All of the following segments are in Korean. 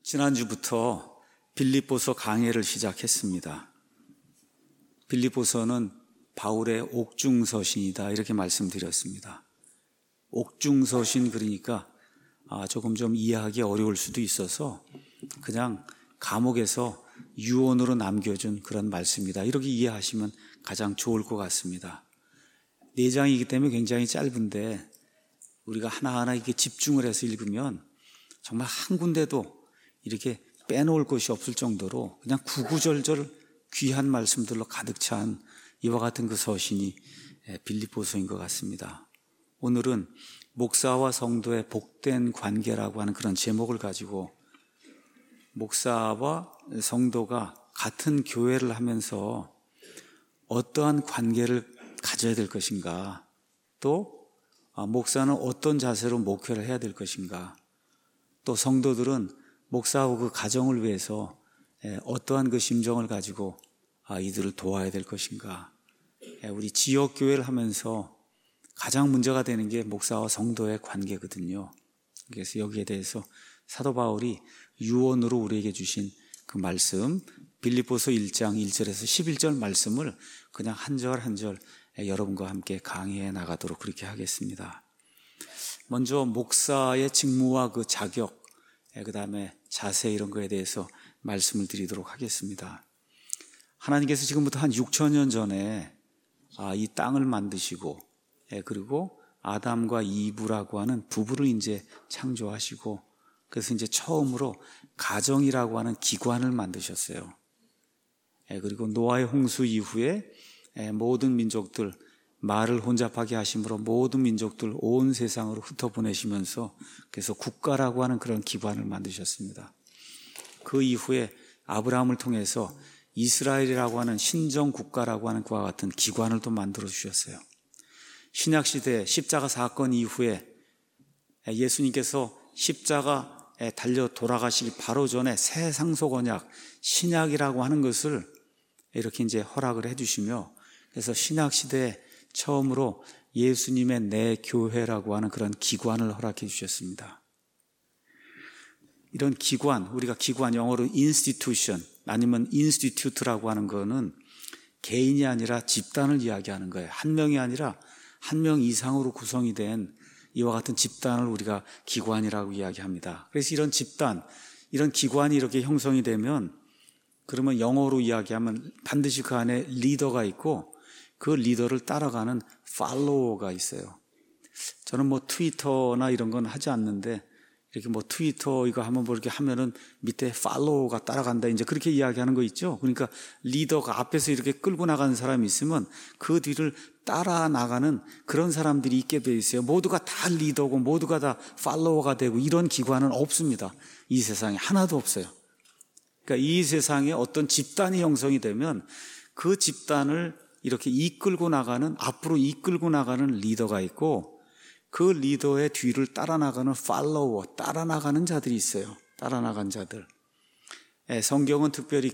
지난주부터 빌립보서 강해를 시작했습니다. 빌립보서는 바울의 옥중서신이다 이렇게 말씀드렸습니다. 옥중서신 그러니까 조금 좀 이해하기 어려울 수도 있어서 그냥 감옥에서 유언으로 남겨준 그런 말씀이다 이렇게 이해하시면 가장 좋을 것 같습니다. 4장이기 때문에 굉장히 짧은데 우리가 하나하나 이렇게 집중을 해서 읽으면 정말 한 군데도 이렇게 빼놓을 것이 없을 정도로 그냥 구구절절 귀한 말씀들로 가득 찬 이와 같은 그 서신이 빌립보서인 것 같습니다. 오늘은 목사와 성도의 복된 관계라고 하는 그런 제목을 가지고 목사와 성도가 같은 교회를 하면서 어떠한 관계를 가져야 될 것인가, 또 목사는 어떤 자세로 목회를 해야 될 것인가, 또 성도들은 목사하고 그 가정을 위해서 어떠한 그 심정을 가지고 이들을 도와야 될 것인가. 우리 지역교회를 하면서 가장 문제가 되는 게 목사와 성도의 관계거든요. 그래서 여기에 대해서 사도 바울이 유언으로 우리에게 주신 그 말씀, 빌립보서 1장 1절에서 11절 말씀을 그냥 한 절 한 절 여러분과 함께 강의해 나가도록 그렇게 하겠습니다. 먼저 목사의 직무와 그 자격, 그 다음에 자세 이런 거에 대해서 말씀을 드리도록 하겠습니다. 하나님께서 지금부터 한 6,000년 전에 이 땅을 만드시고, 그리고 아담과 이브라고 하는 부부를 이제 창조하시고, 그래서 이제 처음으로 가정이라고 하는 기관을 만드셨어요. 그리고 노아의 홍수 이후에 모든 민족들, 말을 혼잡하게 하심으로 모든 민족들 온 세상으로 흩어보내시면서 그래서 국가라고 하는 그런 기관을 만드셨습니다. 그 이후에 아브라함을 통해서 이스라엘이라고 하는 신정국가라고 하는 그와 같은 기관을 또 만들어 주셨어요. 신약시대 십자가 사건 이후에 예수님께서 십자가에 달려 돌아가시기 바로 전에 새 상속 언약, 신약이라고 하는 것을 이렇게 이제 허락을 해주시며, 그래서 신약시대에 처음으로 예수님의 내 교회라고 하는 그런 기관을 허락해 주셨습니다. 이런 기관, 우리가 기관 영어로 institution 아니면 institute라고 하는 거는 개인이 아니라 집단을 이야기하는 거예요. 한 명이 아니라 한 명 이상으로 구성이 된 이와 같은 집단을 우리가 기관이라고 이야기합니다. 그래서 이런 집단, 이런 기관이 이렇게 형성이 되면 그러면 영어로 이야기하면 반드시 그 안에 리더가 있고 그 리더를 따라가는 팔로워가 있어요. 저는 트위터나 이런 건 하지 않는데 이렇게 트위터 이거 한번 이렇게 하면은 밑에 팔로워가 따라간다 이제 그렇게 이야기하는 거 있죠. 그러니까 리더가 앞에서 이렇게 끌고 나가는 사람이 있으면 그 뒤를 따라 나가는 그런 사람들이 있게 돼 있어요. 모두가 다 리더고 모두가 다 팔로워가 되고 이런 기관은 없습니다. 이 세상에 하나도 없어요. 그러니까 이 세상에 어떤 집단이 형성이 되면 그 집단을 이렇게 이끌고 나가는, 앞으로 이끌고 나가는 리더가 있고 그 리더의 뒤를 따라 나가는 팔로워, 따라 나가는 자들이 있어요. 따라 나간 자들. 성경은 특별히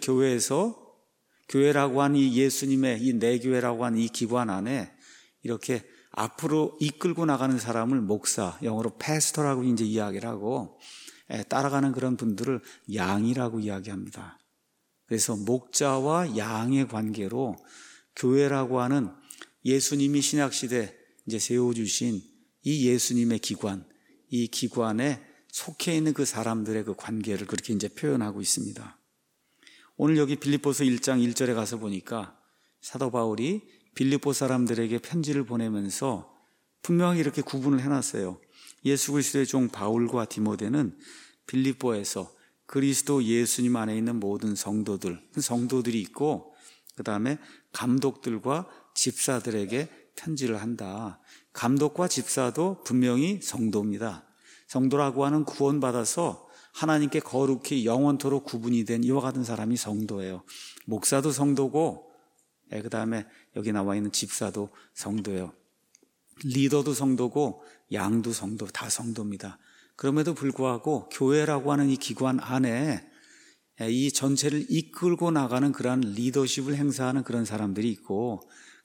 교회라고 하는 이 예수님의 이 내교회라고 하는 이 기관 안에 이렇게 앞으로 이끌고 나가는 사람을 목사, 영어로 패스터라고 이제 이야기를 하고 따라가는 그런 분들을 양이라고 이야기합니다. 그래서 목자와 양의 관계로 교회라고 하는 예수님이 신약시대 이제 세워주신 이 예수님의 기관, 이 기관에 속해 있는 그 사람들의 그 관계를 그렇게 이제 표현하고 있습니다. 오늘 여기 빌립보서 1장 1절에 가서 보니까 사도 바울이 빌립보 사람들에게 편지를 보내면서 분명히 이렇게 구분을 해놨어요. 예수 그리스도의 종 바울과 디모데는 빌립보에서 그리스도 예수님 안에 있는 모든 성도들이 있고 그 다음에 감독들과 집사들에게 편지를 한다. 감독과 집사도 분명히 성도입니다. 성도라고 하는 구원받아서 하나님께 거룩히 영원토록 구분이 된 이와 같은 사람이 성도예요. 목사도 성도고 그 다음에 여기 나와 있는 집사도 성도예요. 리더도 성도고 양도 성도, 다 성도입니다. 그럼에도 불구하고 교회라고 하는 이 기관 안에 이 전체를 이끌고 나가는 그러한 리더십을 행사하는 그런 사람들이 있고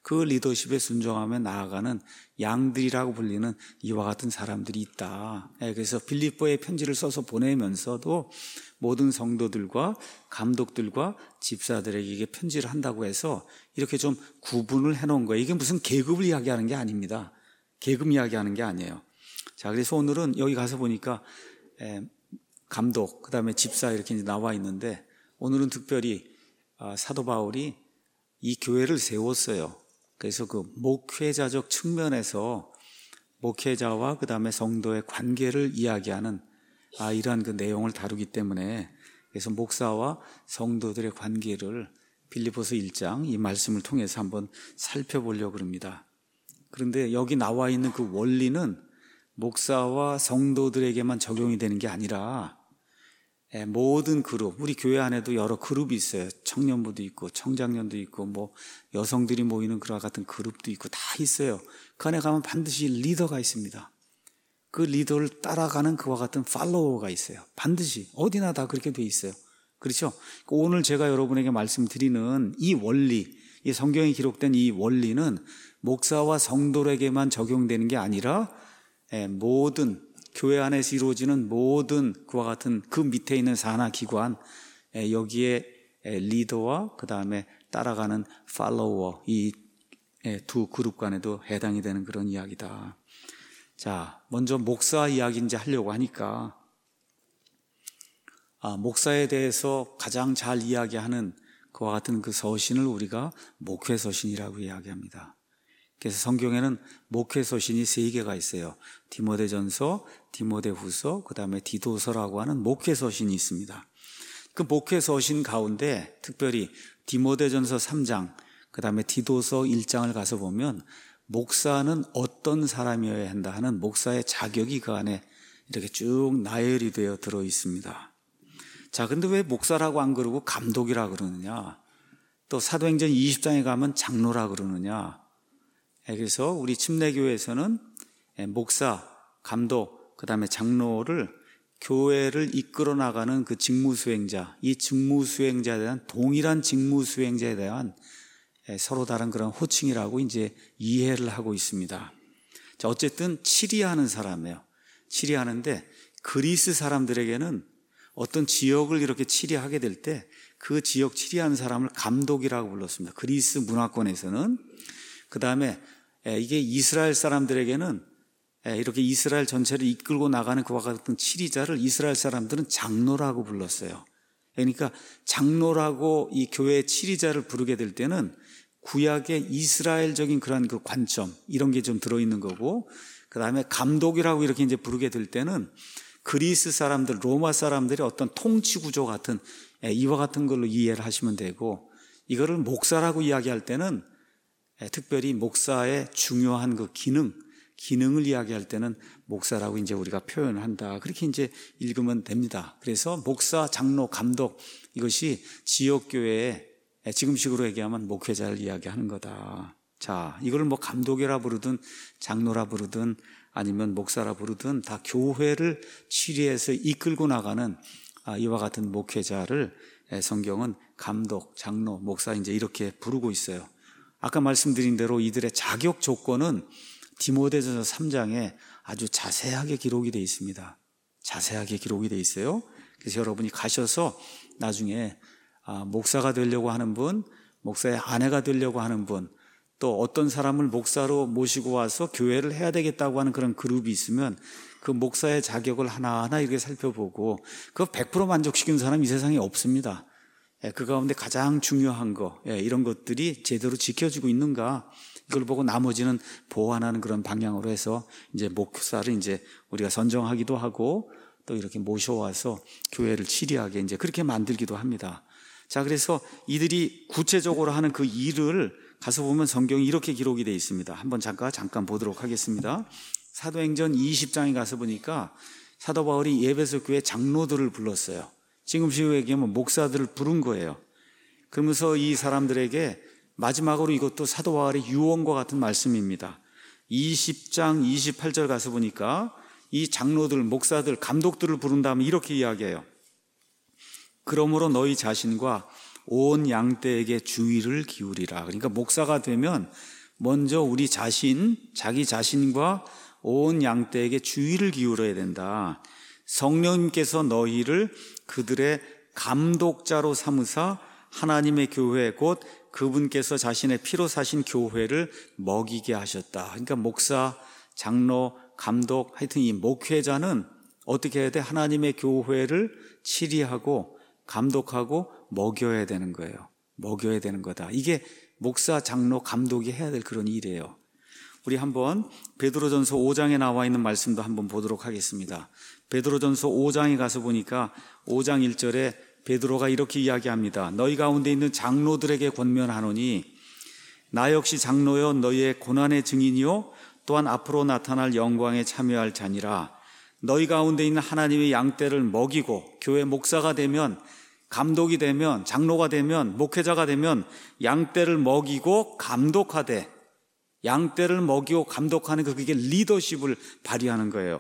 그 리더십에 순종하며 나아가는 양들이라고 불리는 이와 같은 사람들이 있다. 그래서 빌립보에 편지를 써서 보내면서도 모든 성도들과 감독들과 집사들에게 이게 편지를 한다고 해서 이렇게 좀 구분을 해놓은 거예요. 이게 무슨 계급을 이야기하는 게 아닙니다. 계급 이야기하는 게 아니에요. 자, 그래서 오늘은 여기 가서 보니까 감독, 그 다음에 집사 이렇게 이제 나와 있는데, 오늘은 특별히 사도 바울이 이 교회를 세웠어요. 그래서 그 목회자적 측면에서 목회자와 그 다음에 성도의 관계를 이야기하는 이러한 그 내용을 다루기 때문에, 그래서 목사와 성도들의 관계를 빌립보서 1장 이 말씀을 통해서 한번 살펴보려고 합니다. 그런데 여기 나와 있는 그 원리는 목사와 성도들에게만 적용이 되는 게 아니라 모든 그룹, 우리 교회 안에도 여러 그룹이 있어요. 청년부도 있고 청장년도 있고 뭐 여성들이 모이는 그와 같은 그룹도 있고 다 있어요. 그 안에 가면 반드시 리더가 있습니다. 그 리더를 따라가는 그와 같은 팔로워가 있어요. 반드시 어디나 다 그렇게 돼 있어요. 그렇죠? 오늘 제가 여러분에게 말씀드리는 이 원리, 이 성경에 기록된 이 원리는 목사와 성도에게만 적용되는 게 아니라 모든 교회 안에서 이루어지는 모든 그와 같은 그 밑에 있는 산하기관, 여기에 리더와 그 다음에 따라가는 팔로워, 이 두 그룹 간에도 해당이 되는 그런 이야기다. 자, 먼저 목사 이야기 이제 하려고 하니까 목사에 대해서 가장 잘 이야기하는 그와 같은 그 서신을 우리가 목회서신이라고 이야기합니다. 그래서 성경에는 목회서신이 3개가 있어요. 디모데전서, 디모데후서, 그 다음에 디도서라고 하는 목회서신이 있습니다. 그 목회서신 가운데 특별히 디모데전서 3장, 그 다음에 디도서 1장을 가서 보면 목사는 어떤 사람이어야 한다 하는 목사의 자격이 그 안에 이렇게 쭉 나열이 되어 들어 있습니다. 자, 근데 왜 목사라고 안 그러고 감독이라 그러느냐? 또 사도행전 20장에 가면 장로라 그러느냐? 그래서 우리 침례교회에서는 목사, 감독, 그 다음에 장로를 교회를 이끌어 나가는 그 직무수행자, 이 직무수행자에 대한 동일한 직무수행자에 대한 서로 다른 그런 호칭이라고 이제 이해를 하고 있습니다. 자, 어쨌든 치리하는 사람이에요. 치리하는데 그리스 사람들에게는 어떤 지역을 이렇게 치리하게 될 때 그 지역 치리하는 사람을 감독이라고 불렀습니다. 그리스 문화권에서는. 그 다음에 이게 이스라엘 사람들에게는 이렇게 이스라엘 전체를 이끌고 나가는 그와 같은 치리자를 이스라엘 사람들은 장로라고 불렀어요. 그러니까 장로라고 이 교회의 치리자를 부르게 될 때는 구약의 이스라엘적인 그런 그 관점 이런 게 좀 들어있는 거고, 그 다음에 감독이라고 이렇게 이제 부르게 될 때는 그리스 사람들, 로마 사람들의 어떤 통치 구조 같은 이와 같은 걸로 이해를 하시면 되고, 이거를 목사라고 이야기할 때는 특별히 목사의 중요한 그 기능을 이야기할 때는 목사라고 이제 우리가 표현을 한다. 그렇게 이제 읽으면 됩니다. 그래서 목사, 장로, 감독 이것이 지역교회의 지금식으로 얘기하면 목회자를 이야기하는 거다. 자, 이걸 뭐 감독이라 부르든 장로라 부르든 아니면 목사라 부르든 다 교회를 치리해서 이끌고 나가는 이와 같은 목회자를 성경은 감독, 장로, 목사 이제 이렇게 부르고 있어요. 아까 말씀드린 대로 이들의 자격 조건은 디모데전서 3장에 아주 자세하게 기록이 되어 있습니다. 자세하게 기록이 되어 있어요. 그래서 여러분이 가셔서 나중에 목사가 되려고 하는 분, 목사의 아내가 되려고 하는 분, 또 어떤 사람을 목사로 모시고 와서 교회를 해야 되겠다고 하는 그런 그룹이 있으면 그 목사의 자격을 하나하나 이렇게 살펴보고 그 100% 만족시키는 사람이 이 세상에 없습니다. 그 가운데 가장 중요한 거, 이런 것들이 제대로 지켜지고 있는가, 이걸 보고 나머지는 보완하는 그런 방향으로 해서 이제 목사를 이제 우리가 선정하기도 하고 또 이렇게 모셔와서 교회를 치리하게 이제 그렇게 만들기도 합니다. 자, 그래서 이들이 구체적으로 하는 그 일을 가서 보면 성경이 이렇게 기록이 되어 있습니다. 한번 잠깐 보도록 하겠습니다. 사도행전 20장에 가서 보니까 사도 바울이 에베소 교회 장로들을 불렀어요. 지금식으로 얘기하면 목사들을 부른 거예요. 그러면서 이 사람들에게 마지막으로 이것도 사도 바울의 유언과 같은 말씀입니다. 20장 28절 가서 보니까 이 장로들, 목사들, 감독들을 부른 다음에 이렇게 이야기해요. 그러므로 너희 자신과 온 양떼에게 주의를 기울이라. 그러니까 목사가 되면 먼저 우리 자신, 자기 자신과 온 양떼에게 주의를 기울여야 된다. 성령님께서 너희를 그들의 감독자로 삼으사 하나님의 교회 곧 그분께서 자신의 피로 사신 교회를 먹이게 하셨다. 그러니까 목사, 장로, 감독, 하여튼 이 목회자는 어떻게 해야 돼? 하나님의 교회를 치리하고 감독하고 먹여야 되는 거예요. 먹여야 되는 거다. 이게 목사, 장로, 감독이 해야 될 그런 일이에요. 우리 한번 베드로전서 5장에 나와 있는 말씀도 한번 보도록 하겠습니다. 베드로전서 5장에 가서 보니까 5장 1절에 베드로가 이렇게 이야기합니다. 너희 가운데 있는 장로들에게 권면하노니 나 역시 장로여 너희의 고난의 증인이요 또한 앞으로 나타날 영광에 참여할 자니라. 너희 가운데 있는 하나님의 양떼를 먹이고 교회 목사가 되면, 감독이 되면, 장로가 되면, 목회자가 되면 양떼를 먹이고 감독하되, 양떼를 먹이고 감독하는 그게 리더십을 발휘하는 거예요.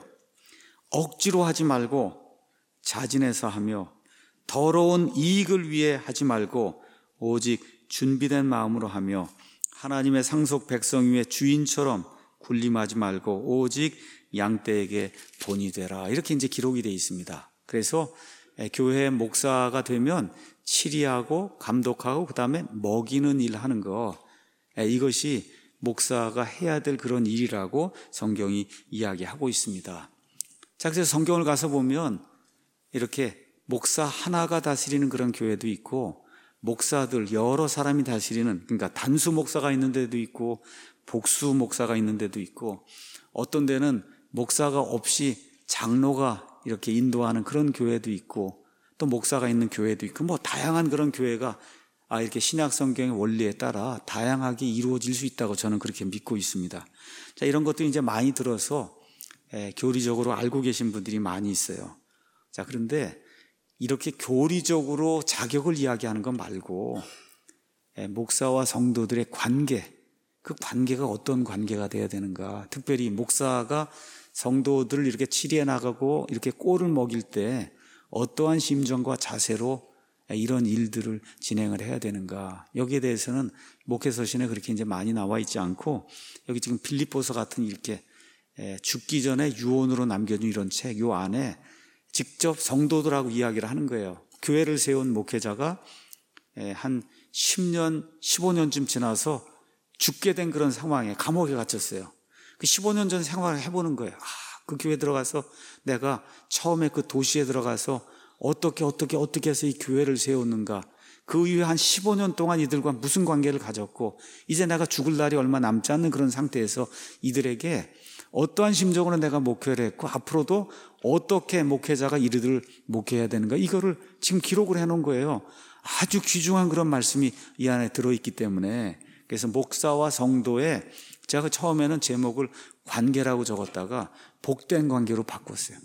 억지로 하지 말고 자진해서 하며 더러운 이익을 위해 하지 말고 오직 준비된 마음으로 하며 하나님의 상속 백성 위에 주인처럼 군림하지 말고 오직 양떼에게 본이 되라. 이렇게 이제 기록이 되어 있습니다. 그래서 교회 목사가 되면 치리하고 감독하고 그 다음에 먹이는 일 하는 거, 이것이 목사가 해야 될 그런 일이라고 성경이 이야기하고 있습니다. 자, 그래서 성경을 가서 보면 이렇게 목사 하나가 다스리는 그런 교회도 있고 목사들 여러 사람이 다스리는, 그러니까 단수 목사가 있는 데도 있고 복수 목사가 있는 데도 있고 어떤 데는 목사가 없이 장로가 이렇게 인도하는 그런 교회도 있고 또 목사가 있는 교회도 있고 뭐 다양한 그런 교회가 이렇게 신약 성경의 원리에 따라 다양하게 이루어질 수 있다고 저는 그렇게 믿고 있습니다. 자, 이런 것도 이제 많이 들어서 교리적으로 알고 계신 분들이 많이 있어요. 자, 그런데 이렇게 교리적으로 자격을 이야기하는 것 말고 목사와 성도들의 관계, 그 관계가 어떤 관계가 돼야 되는가, 특별히 목사가 성도들을 이렇게 치리해 나가고 이렇게 꼴을 먹일 때 어떠한 심정과 자세로 이런 일들을 진행을 해야 되는가, 여기에 대해서는 목회서신에 그렇게 이제 많이 나와 있지 않고 여기 지금 필립보서 같은 이렇게 죽기 전에 유언으로 남겨준 이런 책, 요 안에 직접 성도들하고 이야기를 하는 거예요. 교회를 세운 목회자가 한 10년, 15년쯤 지나서 죽게 된 그런 상황에 감옥에 갇혔어요. 그 15년 전 생활을 해보는 거예요. 그 교회 들어가서 내가 처음에 그 도시에 들어가서 어떻게 해서 이 교회를 세웠는가, 그 이후에 한 15년 동안 이들과 무슨 관계를 가졌고 이제 내가 죽을 날이 얼마 남지 않는 그런 상태에서 이들에게 어떠한 심정으로 내가 목회를 했고 앞으로도 어떻게 목회자가 이들을 목회해야 되는가, 이거를 지금 기록을 해놓은 거예요. 아주 귀중한 그런 말씀이 이 안에 들어있기 때문에, 그래서 목사와 성도의, 제가 처음에는 제목을 관계라고 적었다가 복된 관계로 바꿨어요.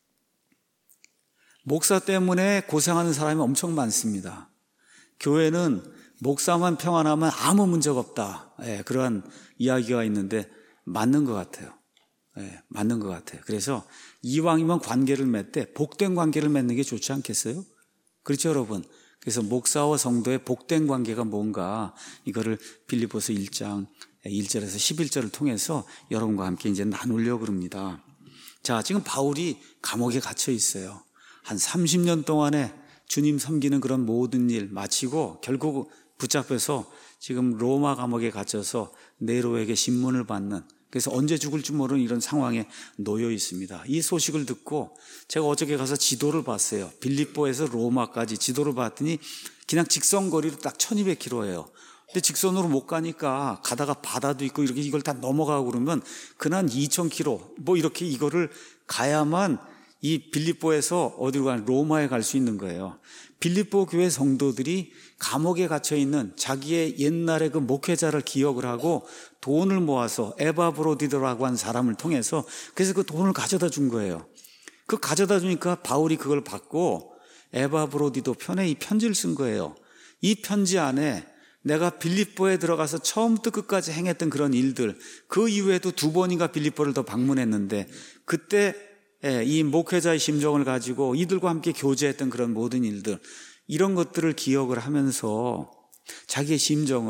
목사 때문에 고생하는 사람이 엄청 많습니다. 교회는 목사만 평안하면 아무 문제가 없다, 그러한 이야기가 있는데 맞는 것 같아요. 맞는 것 같아요. 그래서 이왕이면 관계를 맺되 복된 관계를 맺는 게 좋지 않겠어요? 그렇죠, 여러분? 그래서 목사와 성도의 복된 관계가 뭔가, 이거를 빌립보서 1장 1절에서 11절을 통해서 여러분과 함께 이제 나누려고 합니다. 자, 지금 바울이 감옥에 갇혀 있어요. 한 30년 동안에 주님 섬기는 그런 모든 일 마치고 결국 붙잡혀서 지금 로마 감옥에 갇혀서 네로에게 신문을 받는, 그래서 언제 죽을지 모르는 이런 상황에 놓여 있습니다. 이 소식을 듣고 제가 어저께 가서 지도를 봤어요. 빌립보에서 로마까지 지도를 봤더니 그냥 직선거리로 딱 1200km예요. 근데 직선으로 못 가니까 가다가 바다도 있고 이렇게 이걸 다 넘어가고 그러면 그난 2000km 뭐 이렇게 이거를 가야만 이 빌립보에서 어디로 가는 로마에 갈 수 있는 거예요. 빌립보 교회 성도들이 감옥에 갇혀 있는 자기의 옛날의 그 목회자를 기억을 하고 돈을 모아서 에바브로디도라고 한 사람을 통해서 그래서 그 돈을 가져다 준 거예요. 그 가져다 주니까 바울이 그걸 받고 에바브로디도 편에 이 편지를 쓴 거예요. 이 편지 안에 내가 빌립보에 들어가서 처음부터 끝까지 행했던 그런 일들, 그 이후에도 2번인가 빌립보를 더 방문했는데 그때 이 목회자의 심정을 가지고 이들과 함께 교제했던 그런 모든 일들, 이런 것들을 기억을 하면서 자기의 심정을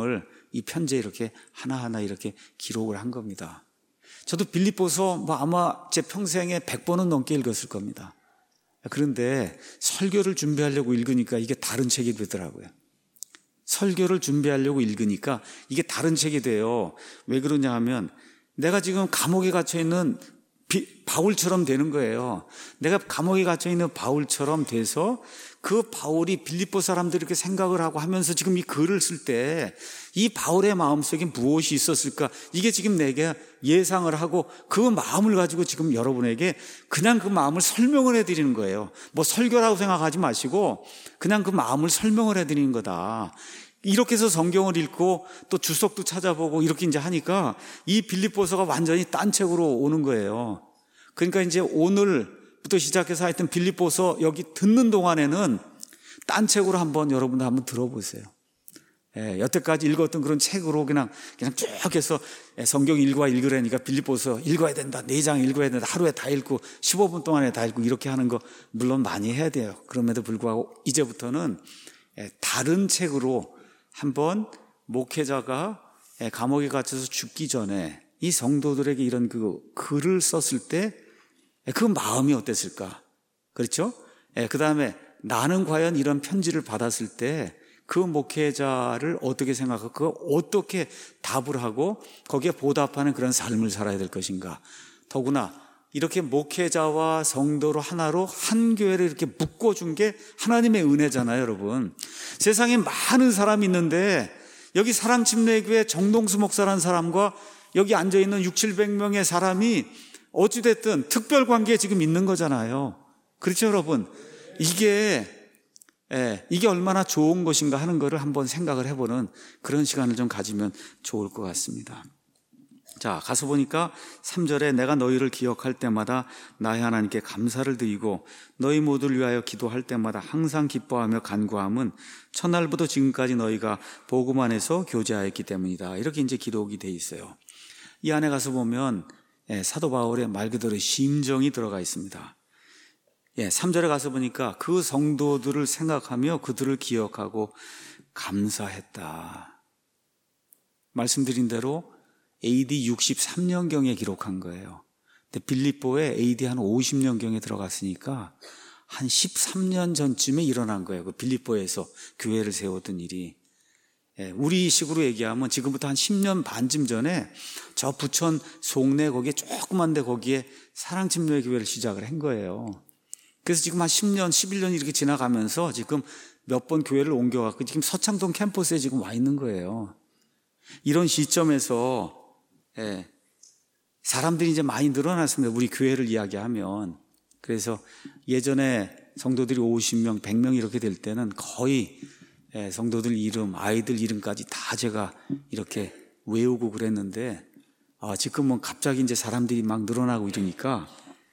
이 편지에 이렇게 하나하나 이렇게 기록을 한 겁니다. 저도 빌립보서 아마 제 평생에 100번은 넘게 읽었을 겁니다. 그런데 설교를 준비하려고 읽으니까 이게 다른 책이 되더라고요. 설교를 준비하려고 읽으니까 이게 다른 책이 돼요. 왜 그러냐 하면 내가 지금 감옥에 갇혀있는 바울처럼 되는 거예요. 내가 감옥에 갇혀있는 바울처럼 돼서 그 바울이 빌립보 사람들이 이렇게 생각을 하고 하면서 지금 이 글을 쓸 때 이 바울의 마음속에 무엇이 있었을까? 이게 지금 내게 예상을 하고 그 마음을 가지고 지금 여러분에게 그냥 그 마음을 설명을 해드리는 거예요. 설교라고 생각하지 마시고 그냥 그 마음을 설명을 해드리는 거다. 이렇게 해서 성경을 읽고 또 주석도 찾아보고 이렇게 이제 하니까 이 빌립보서가 완전히 딴 책으로 오는 거예요. 그러니까 이제 오늘부터 시작해서 하여튼 빌립보서 여기 듣는 동안에는 딴 책으로 여러분들 한번 들어보세요. 여태까지 읽었던 그런 책으로 그냥 쭉 해서 성경 읽으라니까 빌립보서 읽어야 된다. 4장 읽어야 된다. 하루에 다 읽고 15분 동안에 다 읽고 이렇게 하는 거 물론 많이 해야 돼요. 그럼에도 불구하고 이제부터는 다른 책으로 한번 목회자가 감옥에 갇혀서 죽기 전에 이 성도들에게 이런 그 글을 썼을 때 그 마음이 어땠을까? 그렇죠? 그 다음에 나는 과연 이런 편지를 받았을 때 그 목회자를 어떻게 생각하고 그걸 어떻게 답을 하고 거기에 보답하는 그런 삶을 살아야 될 것인가? 더구나 이렇게 목회자와 성도로 하나로 한 교회를 이렇게 묶어준 게 하나님의 은혜잖아요, 여러분. 세상에 많은 사람이 있는데 여기 사랑침례교회 정동수 목사라는 사람과 여기 앉아있는 600-700명의 사람이 어찌됐든 특별관계에 지금 있는 거잖아요. 그렇죠, 여러분? 이게 얼마나 좋은 것인가 하는 것을 한번 생각을 해보는 그런 시간을 좀 가지면 좋을 것 같습니다. 자, 가서 보니까 3절에 내가 너희를 기억할 때마다 나의 하나님께 감사를 드리고 너희 모두를 위하여 기도할 때마다 항상 기뻐하며 간구함은 첫날부터 지금까지 너희가 복음 안에서 교제하였기 때문이다. 이렇게 이제 기록이 돼 있어요. 이 안에 가서 보면 사도 바울의 말 그대로 심정이 들어가 있습니다. 3절에 가서 보니까 그 성도들을 생각하며 그들을 기억하고 감사했다. 말씀드린 대로 AD 63년경에 기록한 거예요. 근데 빌립보에 AD 한 50년경에 들어갔으니까 한 13년 전쯤에 일어난 거예요. 그 빌립보에서 교회를 세웠던 일이. 우리 식으로 얘기하면 지금부터 한 10년 반쯤 전에 저 부천 송내 거기에 조그만 데 거기에 사랑침례 교회를 시작을 한 거예요. 그래서 지금 한 10년, 11년 이렇게 지나가면서 지금 몇 번 교회를 옮겨갖고 지금 서창동 캠퍼스에 지금 와 있는 거예요. 이런 시점에서 사람들이 이제 많이 늘어났습니다. 우리 교회를 이야기하면. 그래서 예전에 성도들이 50명, 100명 이렇게 될 때는 거의 성도들 이름, 아이들 이름까지 다 제가 이렇게 외우고 그랬는데 지금은 갑자기 이제 사람들이 막 늘어나고 이러니까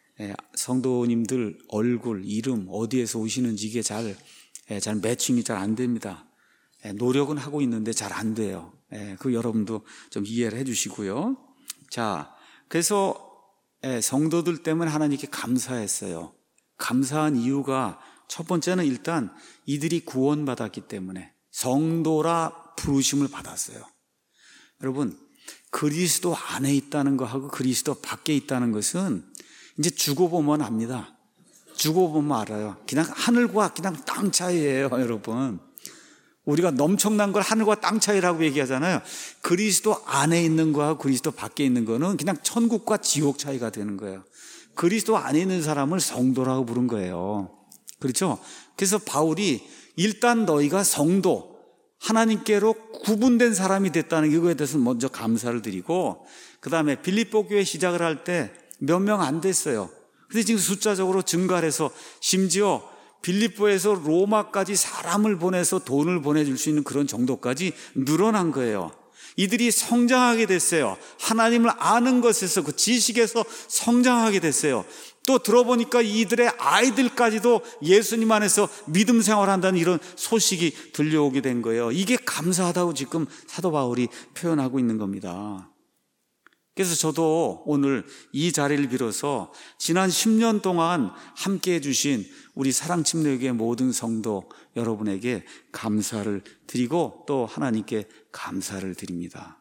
성도님들 얼굴, 이름, 어디에서 오시는지 이게 잘 매칭이 잘 안 됩니다. 노력은 하고 있는데 잘 안 돼요. 그 여러분도 좀 이해를 해 주시고요. 자, 그래서 성도들 때문에 하나님께 감사했어요. 감사한 이유가 첫 번째는 일단 이들이 구원받았기 때문에 성도라 부르심을 받았어요. 여러분, 그리스도 안에 있다는 거하고 그리스도 밖에 있다는 것은 이제 죽어 보면 압니다. 죽어 보면 알아요. 그냥 하늘과 그냥 땅 차이예요, 여러분. 우리가 엄청난 걸 하늘과 땅 차이라고 얘기하잖아요. 그리스도 안에 있는 거하고 그리스도 밖에 있는 거는 그냥 천국과 지옥 차이가 되는 거예요. 그리스도 안에 있는 사람을 성도라고 부른 거예요. 그렇죠? 그래서 바울이 일단 너희가 성도, 하나님께로 구분된 사람이 됐다는 이거에 대해서 먼저 감사를 드리고, 그 다음에 빌립보 교회 시작을 할 때 몇 명 안 됐어요. 근데 지금 숫자적으로 증가를 해서 심지어 빌립보에서 로마까지 사람을 보내서 돈을 보내줄 수 있는 그런 정도까지 늘어난 거예요. 이들이 성장하게 됐어요. 하나님을 아는 것에서 그 지식에서 성장하게 됐어요. 또 들어보니까 이들의 아이들까지도 예수님 안에서 믿음 생활한다는 이런 소식이 들려오게 된 거예요. 이게 감사하다고 지금 사도 바울이 표현하고 있는 겁니다. 그래서 저도 오늘 이 자리를 빌어서 지난 10년 동안 함께해 주신 우리 사랑침례교회 모든 성도 여러분에게 감사를 드리고 또 하나님께 감사를 드립니다.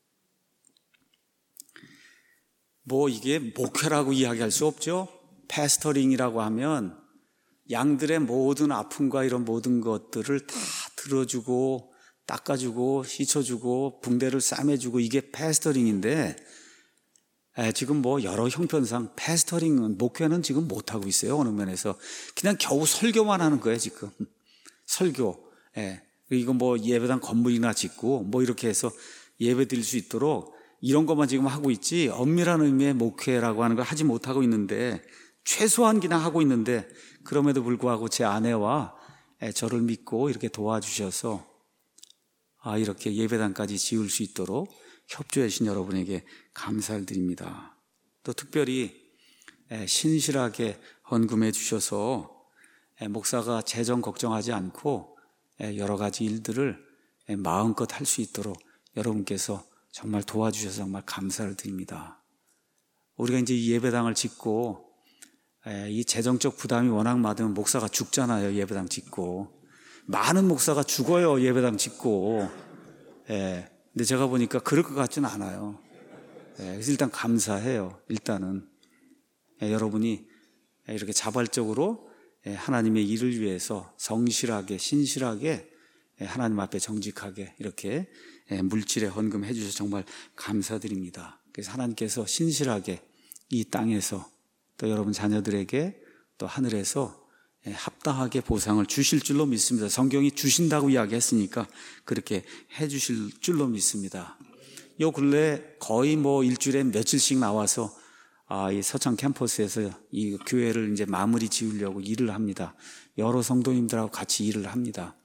이게 목회라고 이야기할 수 없죠. 패스터링이라고 하면 양들의 모든 아픔과 이런 모든 것들을 다 들어주고 닦아주고 씻어주고 붕대를 싸매주고 이게 패스터링인데 지금 여러 형편상 패스터링은 목회는 지금 못하고 있어요. 어느 면에서 그냥 겨우 설교만 하는 거예요. 지금 설교. 이거 예배당 건물이나 짓고 이렇게 해서 예배 드릴 수 있도록 이런 것만 지금 하고 있지 엄밀한 의미의 목회라고 하는 걸 하지 못하고 있는데 최소한 그냥 하고 있는데 그럼에도 불구하고 제 아내와 저를 믿고 이렇게 도와주셔서 이렇게 예배당까지 지을 수 있도록 협조해 주신 여러분에게 감사를 드립니다. 또 특별히 신실하게 헌금해 주셔서 목사가 재정 걱정하지 않고 여러 가지 일들을 마음껏 할 수 있도록 여러분께서 정말 도와주셔서 정말 감사를 드립니다. 우리가 이제 이 예배당을 짓고 이 재정적 부담이 워낙 많으면 목사가 죽잖아요. 예배당 짓고 많은 목사가 죽어요. 예배당 짓고 근데 제가 보니까 그럴 것 같지는 않아요. 그래서 일단 감사해요. 일단은 여러분이 이렇게 자발적으로 하나님의 일을 위해서 성실하게 신실하게 하나님 앞에 정직하게 이렇게 물질에 헌금해 주셔서 정말 감사드립니다. 그래서 하나님께서 신실하게 이 땅에서 또 여러분 자녀들에게 또 하늘에서 합당하게 보상을 주실 줄로 믿습니다. 성경이 주신다고 이야기했으니까 그렇게 해 주실 줄로 믿습니다. 요 근래 거의 일주일에 며칠씩 나와서 이 서창 캠퍼스에서 이 교회를 이제 마무리 지으려고 일을 합니다. 여러 성도님들하고 같이 일을 합니다.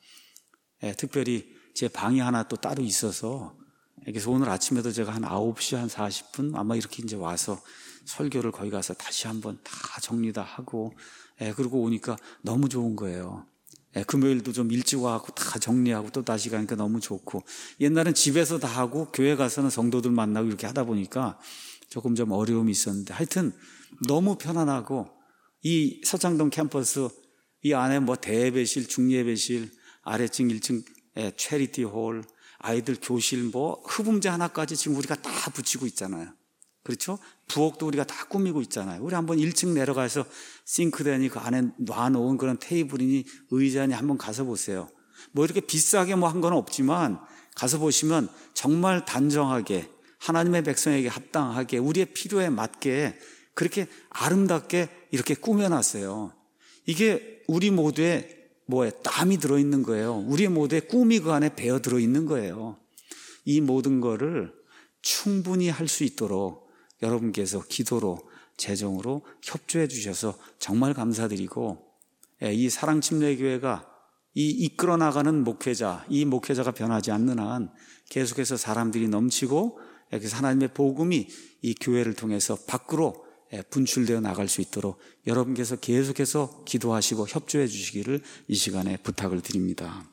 특별히 제 방이 하나 또 따로 있어서 그래서 오늘 아침에도 제가 한 9시 한 40분 아마 이렇게 이제 와서 설교를 거기 가서 다시 한번 다 정리 다 하고 그러고 오니까 너무 좋은 거예요. 금요일도 좀 일찍 와서 다 정리하고 또 다시 가니까 너무 좋고 옛날엔 집에서 다 하고 교회 가서는 성도들 만나고 이렇게 하다 보니까 조금 좀 어려움이 있었는데 하여튼 너무 편안하고 이 서창동 캠퍼스 이 안에 대예배실, 중예배실, 아래층 1층 체리티 홀, 아이들 교실 흡음재 하나까지 지금 우리가 다 붙이고 있잖아요. 그렇죠? 부엌도 우리가 다 꾸미고 있잖아요. 우리 한번 1층 내려가서 싱크대니 그 안에 놔놓은 그런 테이블이니 의자니 한번 가서 보세요. 이렇게 비싸게 한 건 없지만 가서 보시면 정말 단정하게 하나님의 백성에게 합당하게 우리의 필요에 맞게 그렇게 아름답게 이렇게 꾸며놨어요. 이게 우리 모두의 땀이 들어있는 거예요. 우리 모두의 꿈이 그 안에 배어 들어있는 거예요. 이 모든 거를 충분히 할 수 있도록 여러분께서 기도로 재정으로 협조해 주셔서 정말 감사드리고 이 사랑침례교회가 이 이끌어 나가는 목회자, 이 목회자가 변하지 않는 한 계속해서 사람들이 넘치고 그래서 하나님의 복음이 이 교회를 통해서 밖으로 분출되어 나갈 수 있도록 여러분께서 계속해서 기도하시고 협조해 주시기를 이 시간에 부탁을 드립니다.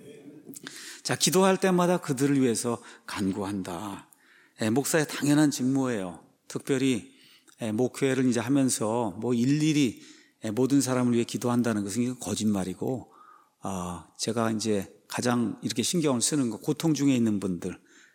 자, 기도할 때마다 그들을 위해서 간구한다. 목사의 당연한 직무예요. 특별히 목회를 이제 하면서 일일이 모든 사람을 위해 기도한다는 것은 거짓말이고, 제가 이제 가장 이렇게 신경을 쓰는 거, 고통 중에 있는 분들,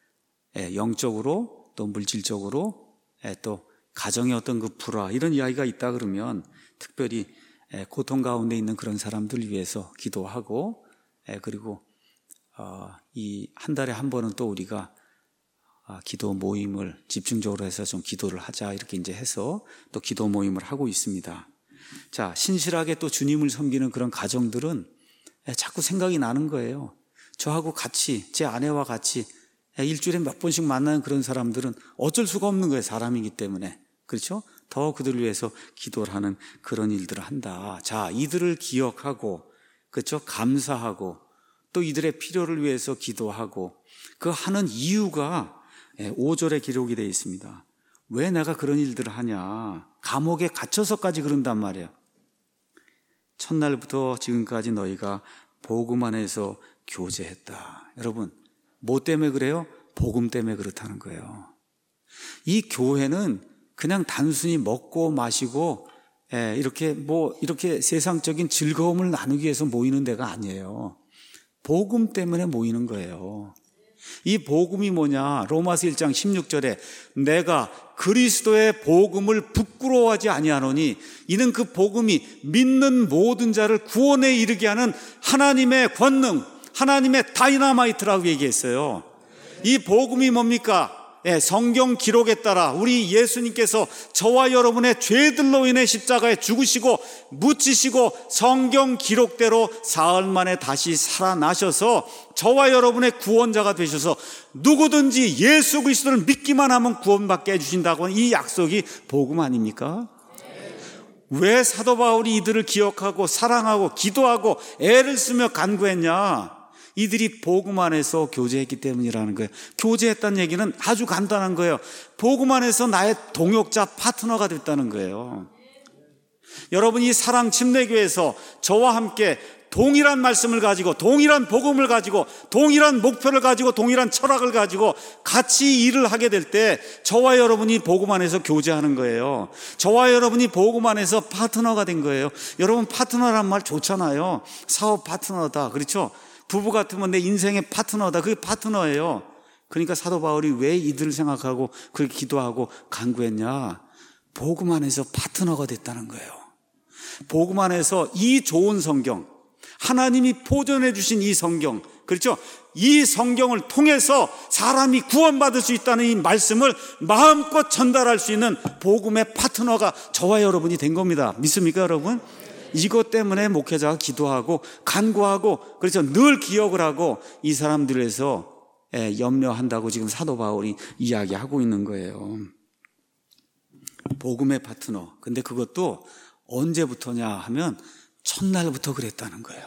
영적으로 또 물질적으로 또 가정의 어떤 그 불화 이런 이야기가 있다 그러면 특별히 고통 가운데 있는 그런 사람들 위해서 기도하고, 그리고 이 한 달에 한 번은 또 우리가 기도 모임을 집중적으로 해서 좀 기도를 하자 이렇게 이제 해서 또 기도 모임을 하고 있습니다. 자, 신실하게 또 주님을 섬기는 그런 가정들은 자꾸 생각이 나는 거예요. 저하고 같이, 제 아내와 같이 일주일에 몇 번씩 만나는 그런 사람들은 어쩔 수가 없는 거예요. 사람이기 때문에. 그렇죠? 더 그들을 위해서 기도를 하는 그런 일들을 한다. 자, 이들을 기억하고, 그렇죠? 감사하고, 또 이들의 필요를 위해서 기도하고, 그 하는 이유가 5절에 기록이 되어 있습니다. 왜 내가 그런 일들을 하냐? 감옥에 갇혀서까지 그런단 말이에요. 첫날부터 지금까지 너희가 복음 안에서 교제했다. 여러분, 뭐 때문에 그래요? 복음 때문에 그렇다는 거예요. 이 교회는 그냥 단순히 먹고 마시고 이렇게 세상적인 즐거움을 나누기 위해서 모이는 데가 아니에요. 복음 때문에 모이는 거예요. 이 복음이 뭐냐? 로마서 1장 16절에 내가 그리스도의 복음을 부끄러워하지 아니하노니 이는 그 복음이 믿는 모든 자를 구원에 이르게 하는 하나님의 권능, 하나님의 다이나마이트라고 얘기했어요. 이 복음이 뭡니까? 성경 기록에 따라 우리 예수님께서 저와 여러분의 죄들로 인해 십자가에 죽으시고 묻히시고 성경 기록대로 사흘 만에 다시 살아나셔서 저와 여러분의 구원자가 되셔서 누구든지 예수 그리스도를 믿기만 하면 구원받게 해주신다고 하는 이 약속이 복음 아닙니까? 왜 사도 바울이 이들을 기억하고 사랑하고 기도하고 애를 쓰며 간구했냐? 이들이 복음 안에서 교제했기 때문이라는 거예요. 교제했다는 얘기는 아주 간단한 거예요. 복음 안에서 나의 동역자, 파트너가 됐다는 거예요. 여러분, 이 사랑 침례교회에서 저와 함께 동일한 말씀을 가지고, 동일한 복음을 가지고, 동일한 목표를 가지고, 동일한 철학을 가지고 같이 일을 하게 될 때 저와 여러분이 복음 안에서 교제하는 거예요. 저와 여러분이 복음 안에서 파트너가 된 거예요. 여러분, 파트너란 말 좋잖아요. 사업 파트너다, 그렇죠? 부부 같으면 내 인생의 파트너다. 그게 파트너예요. 그러니까 사도 바울이 왜 이들을 생각하고 그렇게 기도하고 간구했냐? 복음 안에서 파트너가 됐다는 거예요. 복음 안에서 이 좋은 성경, 하나님이 보존해 주신 이 성경, 그렇죠? 이 성경을 통해서 사람이 구원받을 수 있다는 이 말씀을 마음껏 전달할 수 있는 복음의 파트너가 저와 여러분이 된 겁니다. 믿습니까, 여러분? 이것 때문에 목회자가 기도하고 간구하고, 그렇죠, 늘 기억을 하고 이 사람들을 위해서 염려한다고 지금 사도 바울이 이야기하고 있는 거예요. 복음의 파트너. 근데 그것도 언제부터냐 하면 첫날부터 그랬다는 거예요.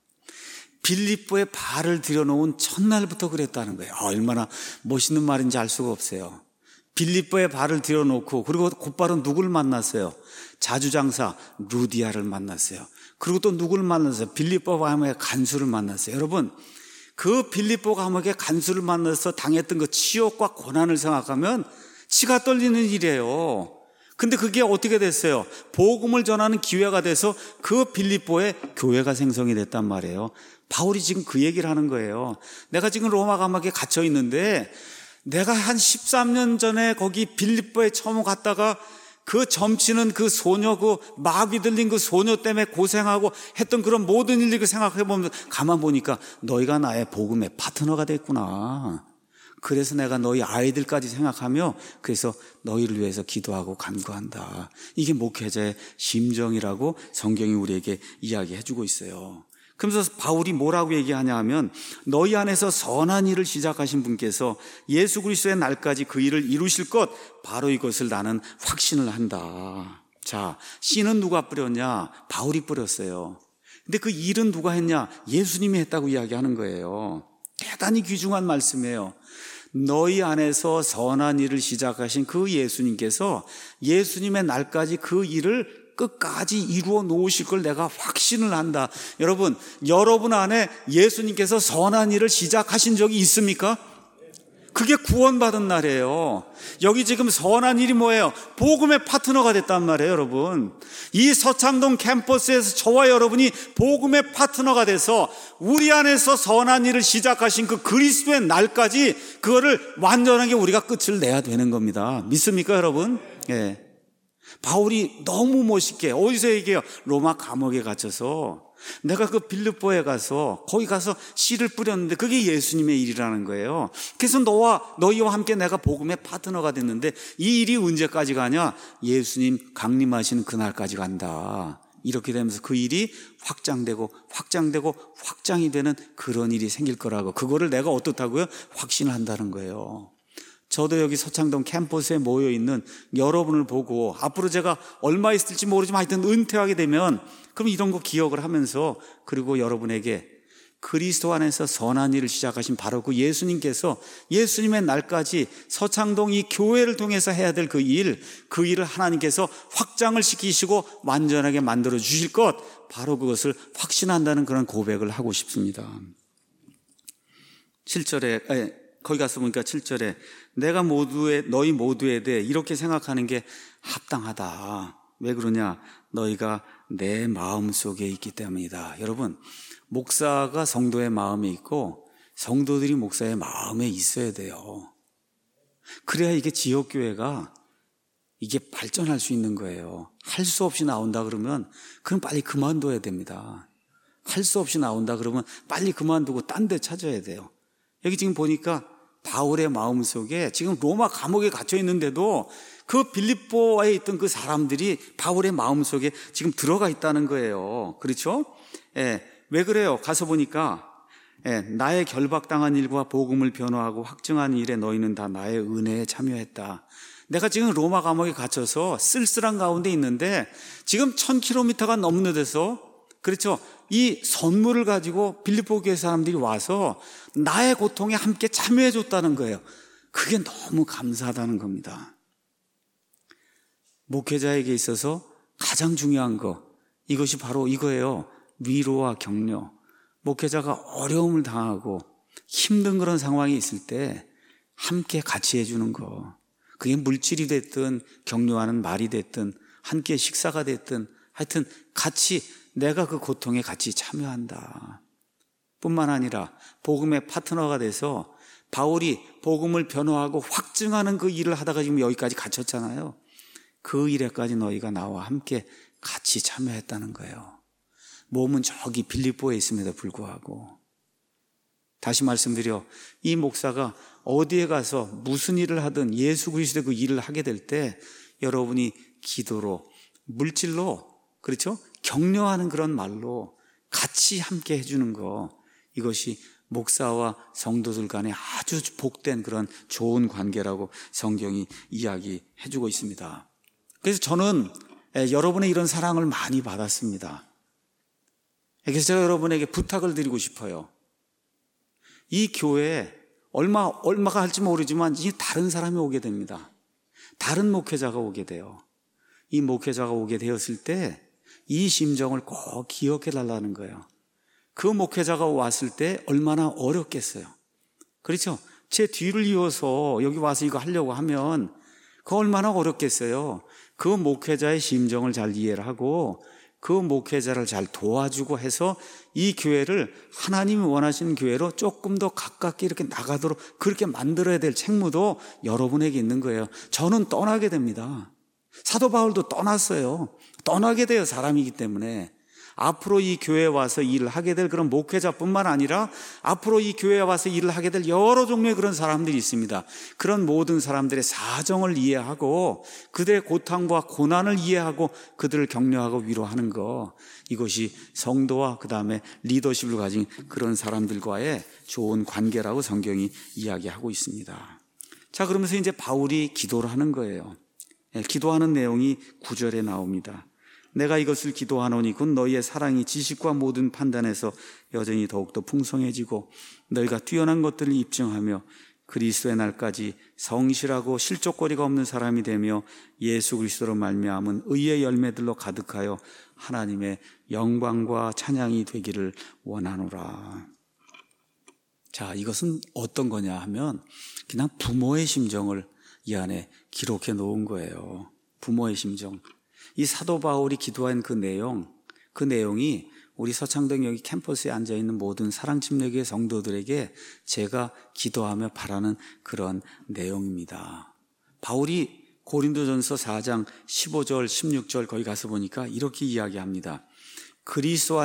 빌립보에 발을 들여놓은 첫날부터 그랬다는 거예요. 얼마나 멋있는 말인지 알 수가 없어요. 빌립보에 발을 들여놓고, 그리고 곧바로 누구를 만났어요? 자주장사 루디아를 만났어요. 그리고 또 누구를 만났어요? 빌립보 감옥의 간수를 만났어요. 여러분, 그 빌립보 감옥의 간수를 만나서 당했던 그 치욕과 고난을 생각하면 치가 떨리는 일이에요. 근데 그게 어떻게 됐어요? 복음을 전하는 기회가 돼서 그 빌립보에 교회가 생성이 됐단 말이에요. 바울이 지금 그 얘기를 하는 거예요. 내가 지금 로마 감옥에 갇혀 있는데 내가 한 13년 전에 거기 빌립보에 처음 갔다가 그 점치는 그 소녀, 그 마귀 들린 그 소녀 때문에 고생하고 했던 그런 모든 일들을 생각해보면 가만 보니까 너희가 나의 복음의 파트너가 됐구나. 그래서 내가 너희 아이들까지 생각하며 그래서 너희를 위해서 기도하고 간구한다. 이게 목회자의 심정이라고 성경이 우리에게 이야기해주고 있어요. 그러면서 바울이 뭐라고 얘기하냐 하면 너희 안에서 선한 일을 시작하신 분께서 예수 그리스도의 날까지 그 일을 이루실 것, 바로 이것을 나는 확신을 한다. 자, 씨는 누가 뿌렸냐? 바울이 뿌렸어요. 근데 그 일은 누가 했냐? 예수님이 했다고 이야기하는 거예요. 대단히 귀중한 말씀이에요. 너희 안에서 선한 일을 시작하신 그 예수님께서 예수님의 날까지 그 일을 끝까지 이루어 놓으실 걸 내가 확신을 한다. 여러분, 여러분 안에 예수님께서 선한 일을 시작하신 적이 있습니까? 그게 구원받은 날이에요. 여기 지금 선한 일이 뭐예요? 복음의 파트너가 됐단 말이에요, 여러분. 이 서창동 캠퍼스에서 저와 여러분이 복음의 파트너가 돼서 우리 안에서 선한 일을 시작하신 그 그리스도의 날까지 그거를 완전하게 우리가 끝을 내야 되는 겁니다. 믿습니까, 여러분? 예. 바울이 너무 멋있게, 어디서 얘기해요? 로마 감옥에 갇혀서 내가 그 빌립보에 가서 거기 가서 씨를 뿌렸는데 그게 예수님의 일이라는 거예요. 그래서 너희와 함께 내가 복음의 파트너가 됐는데 이 일이 언제까지 가냐? 예수님 강림하시는 그날까지 간다. 이렇게 되면서 그 일이 확장되고 확장이 되는 그런 일이 생길 거라고, 그거를 내가 어떻다고요? 확신을 한다는 거예요. 저도 여기 서창동 캠퍼스에 모여있는 여러분을 보고 앞으로 제가 얼마 있을지 모르지만 하여튼 은퇴하게 되면 그럼 이런 거 기억을 하면서, 그리고 여러분에게 그리스도 안에서 선한 일을 시작하신 바로 그 예수님께서 예수님의 날까지 서창동 이 교회를 통해서 해야 될 그 일을 하나님께서 확장을 시키시고 완전하게 만들어 주실 것, 바로 그것을 확신한다는 그런 고백을 하고 싶습니다. 거기 가서 보니까 7절에 내가 너희 모두에 대해 이렇게 생각하는 게 합당하다. 왜 그러냐? 너희가 내 마음 속에 있기 때문이다. 여러분, 목사가 성도의 마음에 있고 성도들이 목사의 마음에 있어야 돼요. 그래야 이게 지역교회가 이게 발전할 수 있는 거예요. 할 수 없이 나온다 그러면 그럼 빨리 그만둬야 됩니다. 할 수 없이 나온다 그러면 빨리 그만두고 딴 데 찾아야 돼요. 여기 지금 보니까 바울의 마음속에 지금 로마 감옥에 갇혀 있는데도 그 빌립보에 있던 그 사람들이 바울의 마음속에 지금 들어가 있다는 거예요. 그렇죠? 왜 그래요? 가서 보니까 나의 결박당한 일과 복음을 변호하고 확증한 일에 너희는 다 나의 은혜에 참여했다. 내가 지금 로마 감옥에 갇혀서 쓸쓸한 가운데 있는데 지금 1000km가 넘는 데서, 그렇죠, 이 선물을 가지고 빌립보 교회 사람들이 와서 나의 고통에 함께 참여해 줬다는 거예요. 그게 너무 감사하다는 겁니다. 목회자에게 있어서 가장 중요한 거, 이것이 바로 이거예요. 위로와 격려. 목회자가 어려움을 당하고 힘든 그런 상황이 있을 때 함께 같이 해주는 거. 그게 물질이 됐든 격려하는 말이 됐든 함께 식사가 됐든 하여튼 같이 내가 그 고통에 같이 참여한다. 뿐만 아니라 복음의 파트너가 돼서 바울이 복음을 변호하고 확증하는 그 일을 하다가 지금 여기까지 갇혔잖아요. 그 일에까지 너희가 나와 함께 같이 참여했다는 거예요. 몸은 저기 빌립보에 있음에도 불구하고. 다시 말씀드려, 이 목사가 어디에 가서 무슨 일을 하든 예수 그리스도의 그 일을 하게 될 때 여러분이 기도로, 물질로, 그렇죠? 격려하는 그런 말로 같이 함께 해주는 거, 이것이 목사와 성도들 간에 아주 복된 그런 좋은 관계라고 성경이 이야기해주고 있습니다. 그래서 저는 여러분의 이런 사랑을 많이 받았습니다. 그래서 제가 여러분에게 부탁을 드리고 싶어요. 이 교회에 얼마가 할지 모르지만 이제 다른 사람이 오게 됩니다. 다른 목회자가 오게 돼요. 이 목회자가 오게 되었을 때 이 심정을 꼭 기억해 달라는 거예요. 그 목회자가 왔을 때 얼마나 어렵겠어요. 그렇죠? 제 뒤를 이어서 여기 와서 이거 하려고 하면 그 얼마나 어렵겠어요. 그 목회자의 심정을 잘 이해를 하고 그 목회자를 잘 도와주고 해서 이 교회를 하나님이 원하시는 교회로 조금 더 가깝게 이렇게 나가도록 그렇게 만들어야 될 책무도 여러분에게 있는 거예요. 저는 떠나게 됩니다. 사도 바울도 떠났어요. 떠나게 돼요. 사람이기 때문에. 앞으로 이 교회에 와서 일을 하게 될 그런 목회자뿐만 아니라 앞으로 이 교회에 와서 일을 하게 될 여러 종류의 그런 사람들이 있습니다. 그런 모든 사람들의 사정을 이해하고 그들의 고통과 고난을 이해하고 그들을 격려하고 위로하는 거, 이것이 성도와 그 다음에 리더십을 가진 그런 사람들과의 좋은 관계라고 성경이 이야기하고 있습니다. 자, 그러면서 이제 바울이 기도를 하는 거예요. 기도하는 내용이 9절에 나옵니다. 내가 이것을 기도하노니 곧 너희의 사랑이 지식과 모든 판단에서 여전히 더욱더 풍성해지고 너희가 뛰어난 것들을 입증하며 그리스도의 날까지 성실하고 실족거리가 없는 사람이 되며 예수 그리스도로 말미암은 의의 열매들로 가득하여 하나님의 영광과 찬양이 되기를 원하노라. 자, 이것은 어떤 거냐 하면 그냥 부모의 심정을 이 안에 기록해 놓은 거예요. 부모의 심정. 이 사도 바울이 기도한 그 내용이 우리 서창동 여기 캠퍼스에 앉아있는 모든 사랑침례교회 성도들에게 제가 기도하며 바라는 그런 내용입니다. 바울이 고린도전서 4장 15절 16절 거기 가서 보니까 이렇게 이야기합니다. 그리스도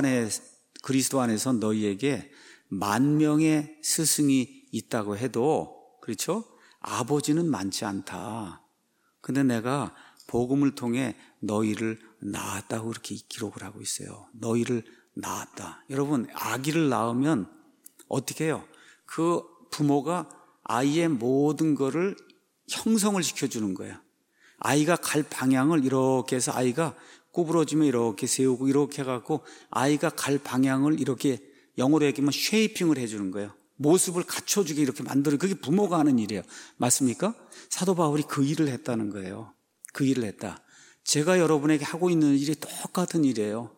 안에서 너희에게 10,000명의 스승이 있다고 해도, 그렇죠? 아버지는 많지 않다. 근데 내가 복음을 통해 너희를 낳았다고 그렇게 기록을 하고 있어요. 너희를 낳았다. 여러분, 아기를 낳으면 어떻게 해요? 그 부모가 아이의 모든 것을 형성을 시켜주는 거예요. 아이가 갈 방향을 이렇게 해서 아이가 구부러지면 이렇게 세우고 이렇게 해갖고 아이가 갈 방향을 이렇게 영어로 얘기하면 쉐이핑을 해주는 거예요. 모습을 갖춰주게 이렇게 만들어. 그게 부모가 하는 일이에요. 맞습니까? 사도 바울이 그 일을 했다는 거예요. 그 일을 했다. 제가 여러분에게 하고 있는 일이 똑같은 일이에요.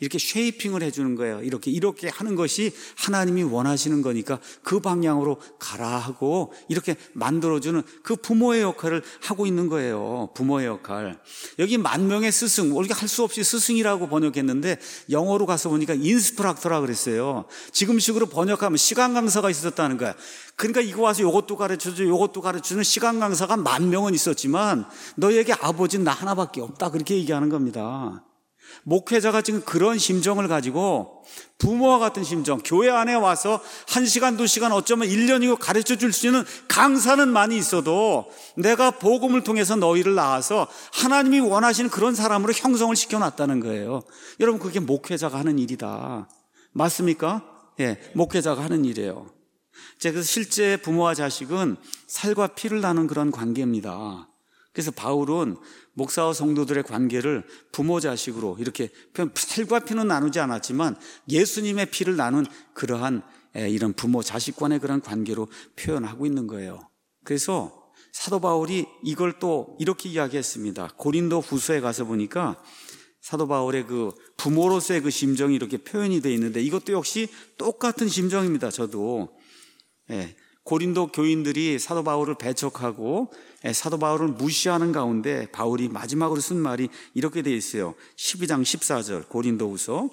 이렇게 쉐이핑을 해주는 거예요. 이렇게 하는 것이 하나님이 원하시는 거니까 그 방향으로 가라 하고 이렇게 만들어주는 그 부모의 역할을 하고 있는 거예요. 부모의 역할. 여기 만명의 스승, 우리가 할 수 없이 스승이라고 번역했는데 영어로 가서 보니까 인스트럭터라 그랬어요. 지금식으로 번역하면 시간 강사가 있었다는 거야. 그러니까 이거 와서 이것도 가르쳐줘, 이것도 가르쳐주는 시간 강사가 10,000명은 있었지만 너희에게 아버지는 나 하나밖에 없다. 그렇게 얘기하는 겁니다. 목회자가 지금 그런 심정을 가지고 부모와 같은 심정, 교회 안에 와서 1시간, 2시간 어쩌면 1년이고 가르쳐 줄 수 있는 강사는 많이 있어도 내가 복음을 통해서 너희를 낳아서 하나님이 원하시는 그런 사람으로 형성을 시켜놨다는 거예요. 여러분, 그게 목회자가 하는 일이다. 맞습니까? 예, 목회자가 하는 일이에요. 그래서 실제 부모와 자식은 살과 피를 나눈 그런 관계입니다. 그래서 바울은 목사와 성도들의 관계를 부모 자식으로 이렇게 살과 피는 나누지 않았지만 예수님의 피를 나눈 그러한 이런 부모 자식 간의 그런 관계로 표현하고 있는 거예요. 그래서 사도 바울이 이걸 또 이렇게 이야기했습니다. 고린도 후서에 가서 보니까 사도 바울의 그 부모로서의 그 심정이 이렇게 표현이 되어 있는데 이것도 역시 똑같은 심정입니다. 저도 고린도 교인들이 사도 바울을 배척하고 사도 바울을 무시하는 가운데 바울이 마지막으로 쓴 말이 이렇게 되어 있어요. 12장 14절 고린도후서.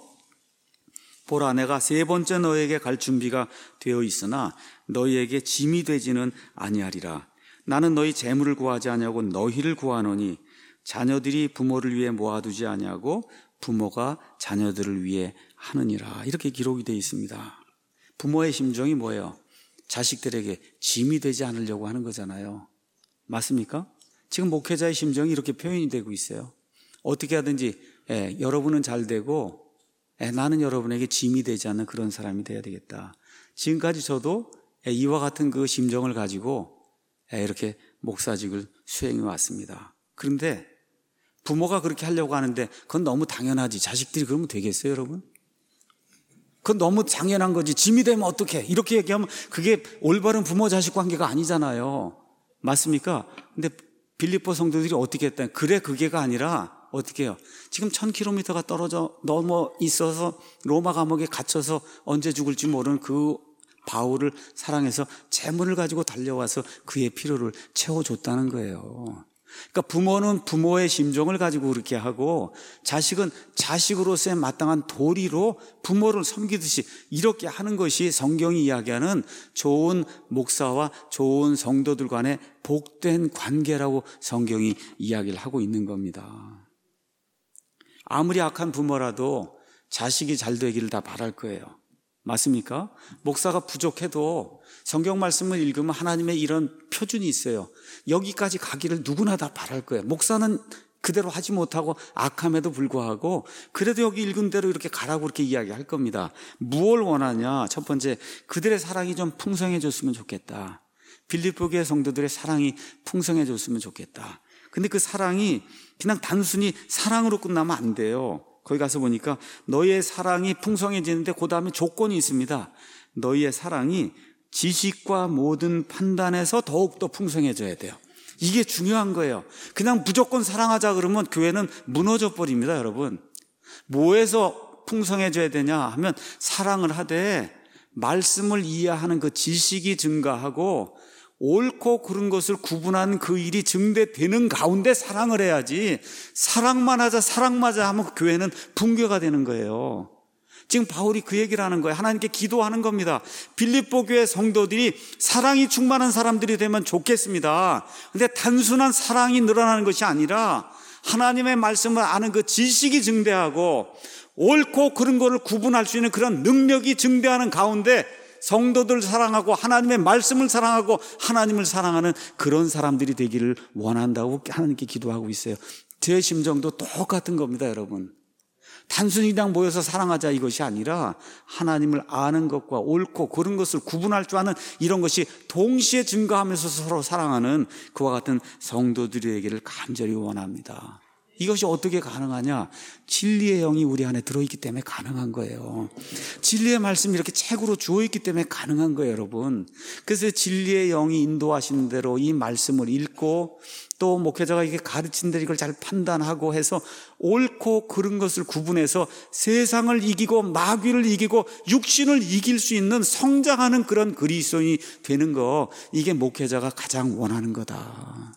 보라, 내가 3번째 너에게 갈 준비가 되어 있으나 너희에게 짐이 되지는 아니하리라. 나는 너희 재물을 구하지 아니하고 너희를 구하노니 자녀들이 부모를 위해 모아두지 아니하고 부모가 자녀들을 위해 하느니라. 이렇게 기록이 되어 있습니다. 부모의 심정이 뭐예요? 자식들에게 짐이 되지 않으려고 하는 거잖아요. 맞습니까? 지금 목회자의 심정이 이렇게 표현이 되고 있어요. 어떻게 하든지 여러분은 잘 되고 나는 여러분에게 짐이 되지 않는 그런 사람이 되어야 되겠다. 지금까지 저도 이와 같은 그 심정을 가지고 이렇게 목사직을 수행해 왔습니다. 그런데 부모가 그렇게 하려고 하는데 그건 너무 당연하지. 자식들이 그러면 되겠어요, 여러분? 그건 너무 당연한 거지. 짐이 되면 어떡해? 이렇게 얘기하면 그게 올바른 부모 자식 관계가 아니잖아요. 맞습니까? 근데 빌립보 성도들이 어떻게 했다? 그래, 그게가 아니라 어떻게 해요? 지금 1000km가 떨어져 넘어 있어서 로마 감옥에 갇혀서 언제 죽을지 모르는 그 바울을 사랑해서 재물을 가지고 달려와서 그의 필요를 채워줬다는 거예요. 그러니까 부모는 부모의 심정을 가지고 그렇게 하고 자식은 자식으로서의 마땅한 도리로 부모를 섬기듯이 이렇게 하는 것이 성경이 이야기하는 좋은 목사와 좋은 성도들 간의 복된 관계라고 성경이 이야기를 하고 있는 겁니다. 아무리 악한 부모라도 자식이 잘 되기를 다 바랄 거예요. 맞습니까? 목사가 부족해도 성경 말씀을 읽으면 하나님의 이런 표준이 있어요. 여기까지 가기를 누구나 다 바랄 거예요. 목사는 그대로 하지 못하고 악함에도 불구하고 그래도 여기 읽은 대로 이렇게 가라고 이렇게 이야기할 겁니다. 무엇을 원하냐? 첫 번째, 그들의 사랑이 좀 풍성해졌으면 좋겠다. 빌립보 교회 성도들의 사랑이 풍성해졌으면 좋겠다. 근데 그 사랑이 그냥 단순히 사랑으로 끝나면 안 돼요. 거기 가서 보니까 너희의 사랑이 풍성해지는데 그 다음에 조건이 있습니다. 너희의 사랑이 지식과 모든 판단에서 더욱더 풍성해져야 돼요. 이게 중요한 거예요. 그냥 무조건 사랑하자 그러면 교회는 무너져 버립니다, 여러분. 뭐에서 풍성해져야 되냐 하면 사랑을 하되 말씀을 이해하는 그 지식이 증가하고 옳고 그른 것을 구분하는 그 일이 증대되는 가운데 사랑을 해야지 사랑만 하자 하면 교회는 붕괴가 되는 거예요. 지금 바울이 그 얘기를 하는 거예요. 하나님께 기도하는 겁니다. 빌립보 교회 성도들이 사랑이 충만한 사람들이 되면 좋겠습니다. 근데 단순한 사랑이 늘어나는 것이 아니라 하나님의 말씀을 아는 그 지식이 증대하고 옳고 그른 것을 구분할 수 있는 그런 능력이 증대하는 가운데 성도들을 사랑하고 하나님의 말씀을 사랑하고 하나님을 사랑하는 그런 사람들이 되기를 원한다고 하나님께 기도하고 있어요. 제 심정도 똑같은 겁니다, 여러분. 단순히 그냥 모여서 사랑하자 이것이 아니라 하나님을 아는 것과 옳고 그런 것을 구분할 줄 아는 이런 것이 동시에 증가하면서 서로 사랑하는 그와 같은 성도들이 되기를 간절히 원합니다. 이것이 어떻게 가능하냐? 진리의 영이 우리 안에 들어있기 때문에 가능한 거예요. 진리의 말씀이 이렇게 책으로 주어있기 때문에 가능한 거예요, 여러분. 그래서 진리의 영이 인도하시는 대로 이 말씀을 읽고 또 목회자가 이게 가르친 대로 이걸 잘 판단하고 해서 옳고 그른 것을 구분해서 세상을 이기고 마귀를 이기고 육신을 이길 수 있는 성장하는 그런 그리스도인이 되는 거, 이게 목회자가 가장 원하는 거다.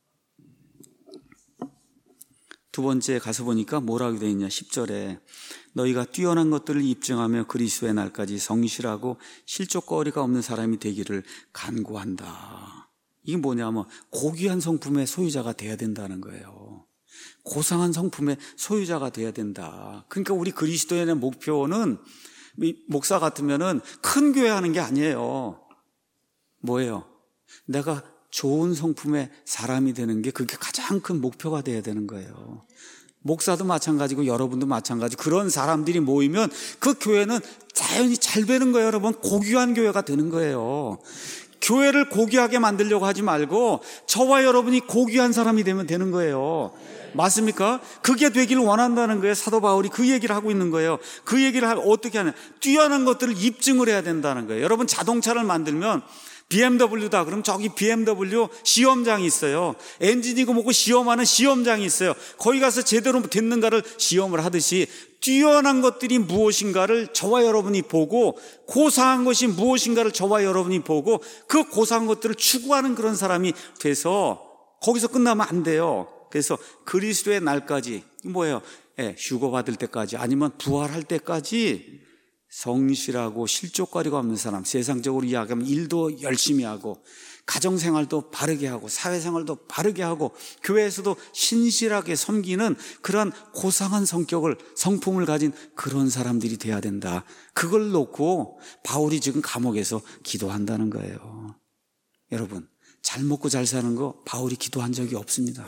두 번째 가서 보니까 뭐라고 되어 있냐? 10절에 너희가 뛰어난 것들을 입증하며 그리스도의 날까지 성실하고 실족거리가 없는 사람이 되기를 간구한다. 이게 뭐냐면 고귀한 성품의 소유자가 돼야 된다는 거예요. 고상한 성품의 소유자가 돼야 된다. 그러니까 우리 그리스도인의 목표는, 목사 같으면은 큰 교회 하는 게 아니에요. 뭐예요? 내가 좋은 성품의 사람이 되는 게 그게 가장 큰 목표가 돼야 되는 거예요. 목사도 마찬가지고 여러분도 마찬가지. 그런 사람들이 모이면 그 교회는 자연히 잘 되는 거예요, 여러분. 고귀한 교회가 되는 거예요. 교회를 고귀하게 만들려고 하지 말고 저와 여러분이 고귀한 사람이 되면 되는 거예요. 맞습니까? 그게 되기를 원한다는 거예요. 사도 바울이 그 얘기를 하고 있는 거예요. 그 얘기를 어떻게 하냐? 뛰어난 것들을 입증을 해야 된다는 거예요. 여러분, 자동차를 만들면 BMW다. 그럼 저기 BMW 시험장이 있어요. 엔진이고 뭐고 시험하는 시험장이 있어요. 거기 가서 제대로 됐는가를 시험을 하듯이 뛰어난 것들이 무엇인가를 저와 여러분이 보고, 고상한 것이 무엇인가를 저와 여러분이 보고, 그 고상한 것들을 추구하는 그런 사람이 돼서 거기서 끝나면 안 돼요. 그래서 그리스도의 날까지, 뭐예요? 휴거 받을 때까지, 아니면 부활할 때까지 성실하고 실족거리가 없는 사람, 세상적으로 이야기하면 일도 열심히 하고 가정생활도 바르게 하고 사회생활도 바르게 하고 교회에서도 신실하게 섬기는 그런 고상한 성품을 가진 그런 사람들이 돼야 된다. 그걸 놓고 바울이 지금 감옥에서 기도한다는 거예요. 여러분, 잘 먹고 잘 사는 거 바울이 기도한 적이 없습니다.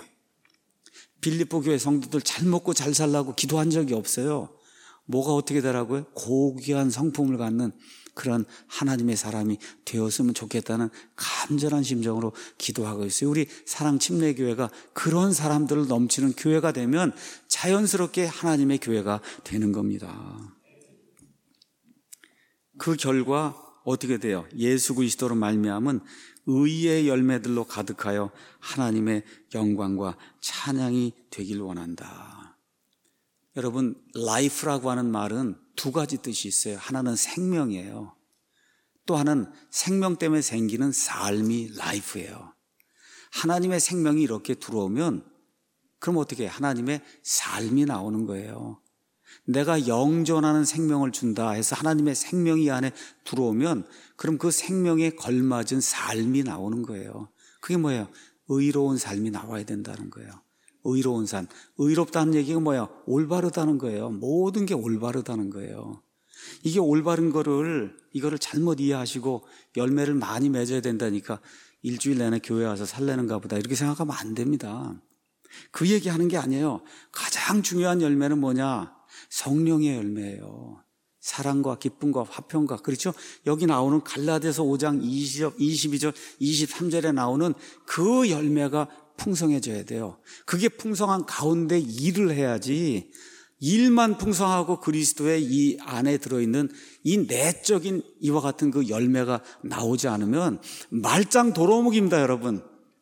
빌립보 교회 성도들 잘 먹고 잘 살라고 기도한 적이 없어요. 뭐가 어떻게 되라고요? 고귀한 성품을 갖는 그런 하나님의 사람이 되었으면 좋겠다는 간절한 심정으로 기도하고 있어요. 우리 사랑 침례교회가 그런 사람들을 넘치는 교회가 되면 자연스럽게 하나님의 교회가 되는 겁니다. 그 결과 어떻게 돼요? 예수 그리스도로 말미암은 의의 열매들로 가득하여 하나님의 영광과 찬양이 되길 원한다. 여러분, life라고 하는 말은 두 가지 뜻이 있어요. 하나는 생명이에요. 또 하나는 생명 때문에 생기는 삶이 life예요. 하나님의 생명이 이렇게 들어오면 그럼 어떻게 해요? 하나님의 삶이 나오는 거예요. 내가 영존하는 생명을 준다 해서 하나님의 생명이 안에 들어오면 그럼 그 생명에 걸맞은 삶이 나오는 거예요. 그게 뭐예요? 의로운 삶이 나와야 된다는 거예요. 의로운 삶. 의롭다는 얘기가 뭐야? 올바르다는 거예요. 모든 게 올바르다는 거예요. 이게 올바른 이거를 잘못 이해하시고 열매를 많이 맺어야 된다니까 일주일 내내 교회 와서 살래는가 보다 이렇게 생각하면 안 됩니다. 그 얘기하는 게 아니에요. 가장 중요한 열매는 뭐냐? 성령의 열매예요. 사랑과 기쁨과 화평과, 그렇죠? 여기 나오는 갈라디아서 5장 22절, 23절에 나오는 그 열매가 풍성해져야 돼요. 그게 풍성한 가운데 일을 해야지, 일만 풍성하고 그리스도의 이 안에 들어있는 이 내적인 이와 같은 그 열매가 나오지 않으면 말짱 도루묵입니다, 여러분.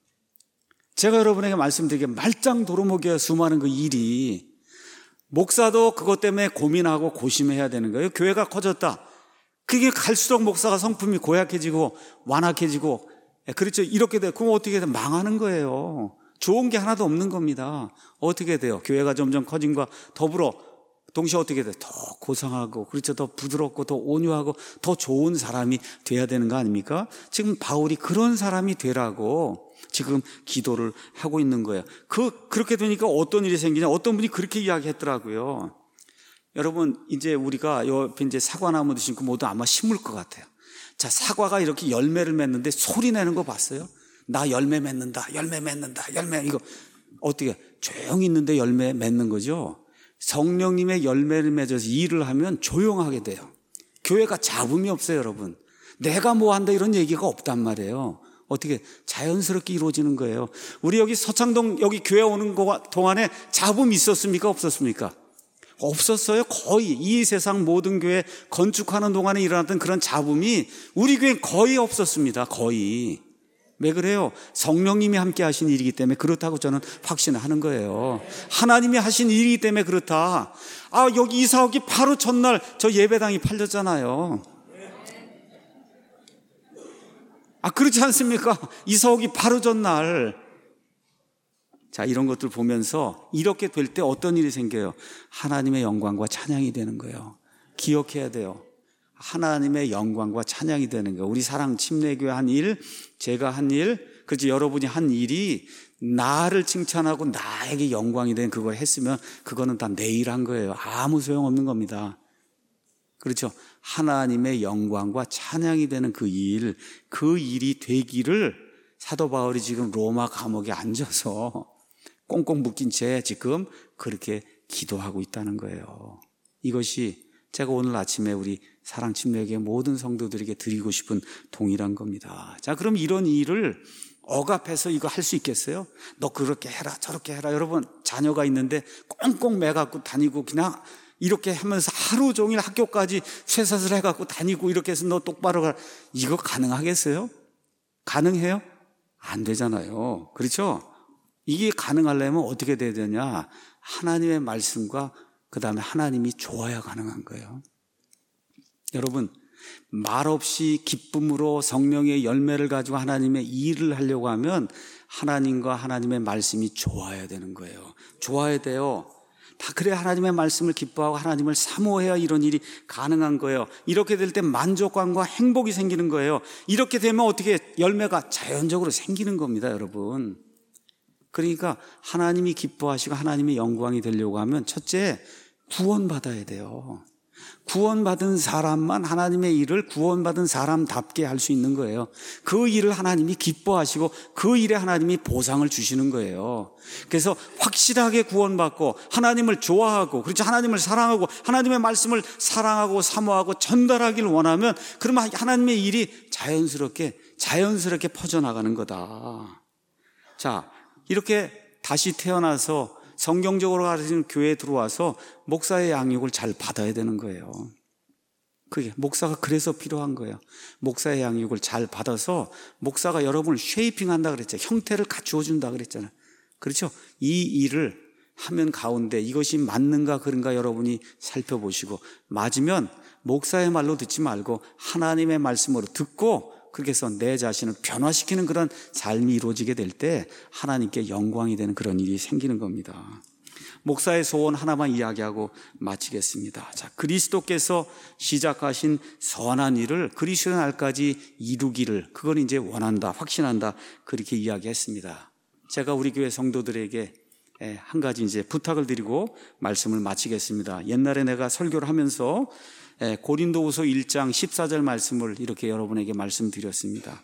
제가 여러분에게 말씀드리게 말짱 도루묵이에요. 수많은 그 일이. 목사도 그것 때문에 고민하고 고심해야 되는 거예요. 교회가 커졌다. 그게 갈수록 목사가 성품이 고약해지고 완악해지고, 그렇죠. 이렇게 돼요. 그럼 어떻게 돼요? 망하는 거예요. 좋은 게 하나도 없는 겁니다. 어떻게 돼요? 교회가 점점 커진과 더불어 동시에 어떻게 돼요? 더 고상하고, 그렇죠. 더 부드럽고 더 온유하고 더 좋은 사람이 돼야 되는 거 아닙니까? 지금 바울이 그런 사람이 되라고 지금 기도를 하고 있는 거예요. 그렇게 되니까 어떤 일이 생기냐? 어떤 분이 그렇게 이야기했더라고요. 여러분, 이제 우리가 옆에 이제 사과나무 드신 거 모두 아마 심을 것 같아요. 자, 사과가 이렇게 열매를 맺는데 소리 내는 거 봤어요? 나 열매 맺는다, 열매 맺는다, 열매, 이거 어떻게 조용히 있는데 열매 맺는 거죠? 성령님의 열매를 맺어서 일을 하면 조용하게 돼요. 교회가 잡음이 없어요, 여러분. 내가 뭐 한다 이런 얘기가 없단 말이에요. 어떻게 자연스럽게 이루어지는 거예요. 우리 여기 서창동 여기 교회 오는 동안에 잡음이 있었습니까? 없었습니까? 없었어요. 거의 이 세상 모든 교회 건축하는 동안에 일어났던 그런 잡음이 우리 교회는 거의 없었습니다. 거의. 왜 그래요? 성령님이 함께 하신 일이기 때문에 그렇다고 저는 확신하는 거예요. 하나님이 하신 일이기 때문에 그렇다. 여기 이사 오기 바로 전날 저 예배당이 팔렸잖아요. 그렇지 않습니까? 이사 오기 바로 전날. 자, 이런 것들 보면서 이렇게 될 때 어떤 일이 생겨요? 하나님의 영광과 찬양이 되는 거예요. 기억해야 돼요. 하나님의 영광과 찬양이 되는 거예요. 우리 사랑 침례교회 한 일, 제가 한 일, 그렇지 여러분이 한 일이 나를 칭찬하고 나에게 영광이 된 그걸 했으면 그거는 다 내일 한 거예요. 아무 소용없는 겁니다. 그렇죠? 하나님의 영광과 찬양이 되는 그 일이 되기를 사도 바울이 지금 로마 감옥에 앉아서 꽁꽁 묶인 채 지금 그렇게 기도하고 있다는 거예요. 이것이 제가 오늘 아침에 우리 사랑 침례교회 모든 성도들에게 드리고 싶은 동일한 겁니다. 자, 그럼 이런 일을 억압해서 이거 할 수 있겠어요? 너 그렇게 해라 저렇게 해라. 여러분 자녀가 있는데 꽁꽁 매갖고 다니고 그냥 이렇게 하면서 하루 종일 학교까지 쇠사슬 해갖고 다니고 이렇게 해서 너 똑바로 가라. 이거 가능하겠어요? 가능해요? 안 되잖아요. 그렇죠? 이게 가능하려면 어떻게 돼야 되냐? 하나님의 말씀과 그 다음에 하나님이 좋아야 가능한 거예요. 여러분 말없이 기쁨으로 성령의 열매를 가지고 하나님의 일을 하려고 하면 하나님과 하나님의 말씀이 좋아야 되는 거예요. 좋아야 돼요. 다 그래야 하나님의 말씀을 기뻐하고 하나님을 사모해야 이런 일이 가능한 거예요. 이렇게 될 때 만족감과 행복이 생기는 거예요. 이렇게 되면 어떻게 열매가 자연적으로 생기는 겁니다, 여러분. 그러니까 하나님이 기뻐하시고 하나님의 영광이 되려고 하면 첫째 구원받아야 돼요. 구원받은 사람만 하나님의 일을 구원받은 사람답게 할 수 있는 거예요. 그 일을 하나님이 기뻐하시고 그 일에 하나님이 보상을 주시는 거예요. 그래서 확실하게 구원받고 하나님을 좋아하고 그렇죠. 하나님을 사랑하고 하나님의 말씀을 사랑하고 사모하고 전달하기를 원하면 그러면 하나님의 일이 자연스럽게 퍼져나가는 거다. 자, 이렇게 다시 태어나서 성경적으로 가르치는 교회에 들어와서 목사의 양육을 잘 받아야 되는 거예요. 그게 목사가 그래서 필요한 거예요. 목사의 양육을 잘 받아서 목사가 여러분을 쉐이핑한다 그랬잖아요. 형태를 갖추어 준다 그랬잖아요. 그렇죠? 이 일을 하면 가운데 이것이 맞는가 그런가 여러분이 살펴보시고 맞으면 목사의 말로 듣지 말고 하나님의 말씀으로 듣고 그렇게 해서 내 자신을 변화시키는 그런 삶이 이루어지게 될 때 하나님께 영광이 되는 그런 일이 생기는 겁니다. 목사의 소원 하나만 이야기하고 마치겠습니다. 자, 그리스도께서 시작하신 선한 일을 그리스도의 날까지 이루기를 그걸 이제 원한다, 확신한다 그렇게 이야기했습니다. 제가 우리 교회 성도들에게 한 가지 이제 부탁을 드리고 말씀을 마치겠습니다. 옛날에 내가 설교를 하면서 고린도후서 1장 14절 말씀을 이렇게 여러분에게 말씀드렸습니다.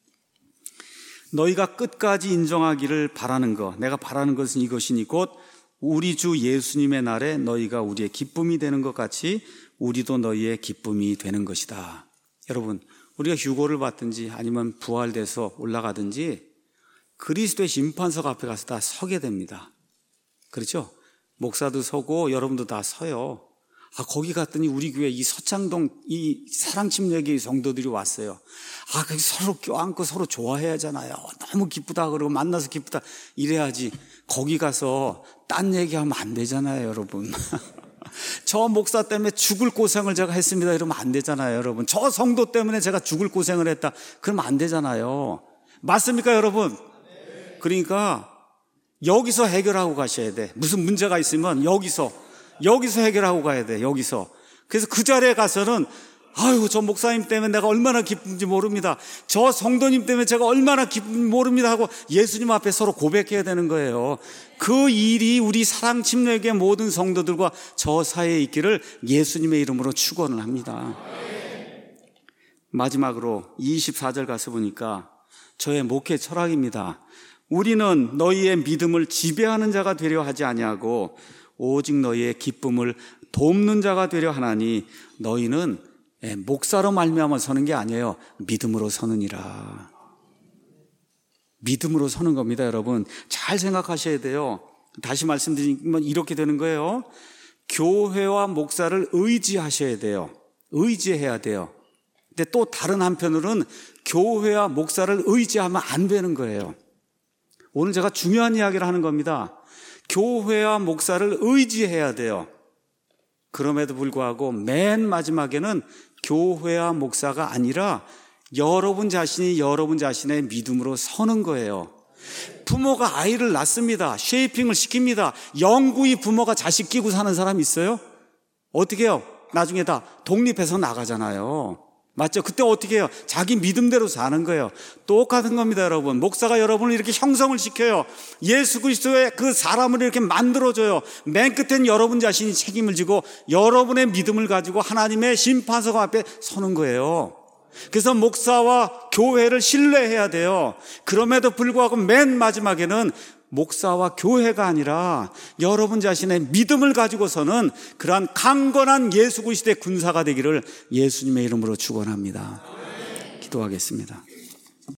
너희가 끝까지 인정하기를 바라는 것, 내가 바라는 것은 이것이니 곧 우리 주 예수님의 날에 너희가 우리의 기쁨이 되는 것 같이 우리도 너희의 기쁨이 되는 것이다. 여러분, 우리가 휴고를 받든지 아니면 부활돼서 올라가든지 그리스도의 심판석 앞에 가서 다 서게 됩니다. 그렇죠? 목사도 서고 여러분도 다 서요. 거기 갔더니 우리 교회 이 서창동 이 사랑침례교회 성도들이 왔어요. 거기 서로 껴안고 서로 좋아해야 하잖아요. 너무 기쁘다 그러고 만나서 기쁘다 이래야지. 거기 가서 딴 얘기하면 안 되잖아요, 여러분. 저 목사 때문에 죽을 고생을 제가 했습니다 이러면 안 되잖아요, 여러분. 저 성도 때문에 제가 죽을 고생을 했다 그러면 안 되잖아요. 맞습니까, 여러분? 그러니까 여기서 해결하고 가셔야 돼. 무슨 문제가 있으면 여기서 해결하고 가야 돼. 여기서. 그래서 그 자리에 가서는 아유, 저 목사님 때문에 내가 얼마나 기쁜지 모릅니다. 저 성도님 때문에 제가 얼마나 기쁜지 모릅니다 하고 예수님 앞에 서로 고백해야 되는 거예요. 그 일이 우리 사랑침례교회 모든 성도들과 저 사이에 있기를 예수님의 이름으로 축원을 합니다. 마지막으로 24절 가서 보니까 저의 목회 철학입니다. 우리는 너희의 믿음을 지배하는 자가 되려 하지 아니하고 오직 너희의 기쁨을 돕는 자가 되려 하나니 너희는 목사로 말미암아 서는 게 아니에요. 믿음으로 서느니라. 믿음으로 서는 겁니다, 여러분. 잘 생각하셔야 돼요. 다시 말씀드리면 이렇게 되는 거예요. 교회와 목사를 의지하셔야 돼요. 의지해야 돼요. 근데 또 다른 한편으로는 교회와 목사를 의지하면 안 되는 거예요. 오늘 제가 중요한 이야기를 하는 겁니다. 교회와 목사를 의지해야 돼요. 그럼에도 불구하고 맨 마지막에는 교회와 목사가 아니라 여러분 자신이 여러분 자신의 믿음으로 서는 거예요. 부모가 아이를 낳습니다. 쉐이핑을 시킵니다. 영구히 부모가 자식 끼고 사는 사람 있어요? 어떻게 해요? 나중에 다 독립해서 나가잖아요. 맞죠? 그때 어떻게 해요? 자기 믿음대로 사는 거예요. 똑같은 겁니다, 여러분. 목사가 여러분을 이렇게 형성을 시켜요. 예수 그리스도의 그 사람을 이렇게 만들어줘요. 맨 끝엔 여러분 자신이 책임을 지고 여러분의 믿음을 가지고 하나님의 심판석 앞에 서는 거예요. 그래서 목사와 교회를 신뢰해야 돼요. 그럼에도 불구하고 맨 마지막에는 목사와 교회가 아니라 여러분 자신의 믿음을 가지고서는 그러한 강건한 예수 그리스도의 군사가 되기를 예수님의 이름으로 축원합니다. 기도하겠습니다.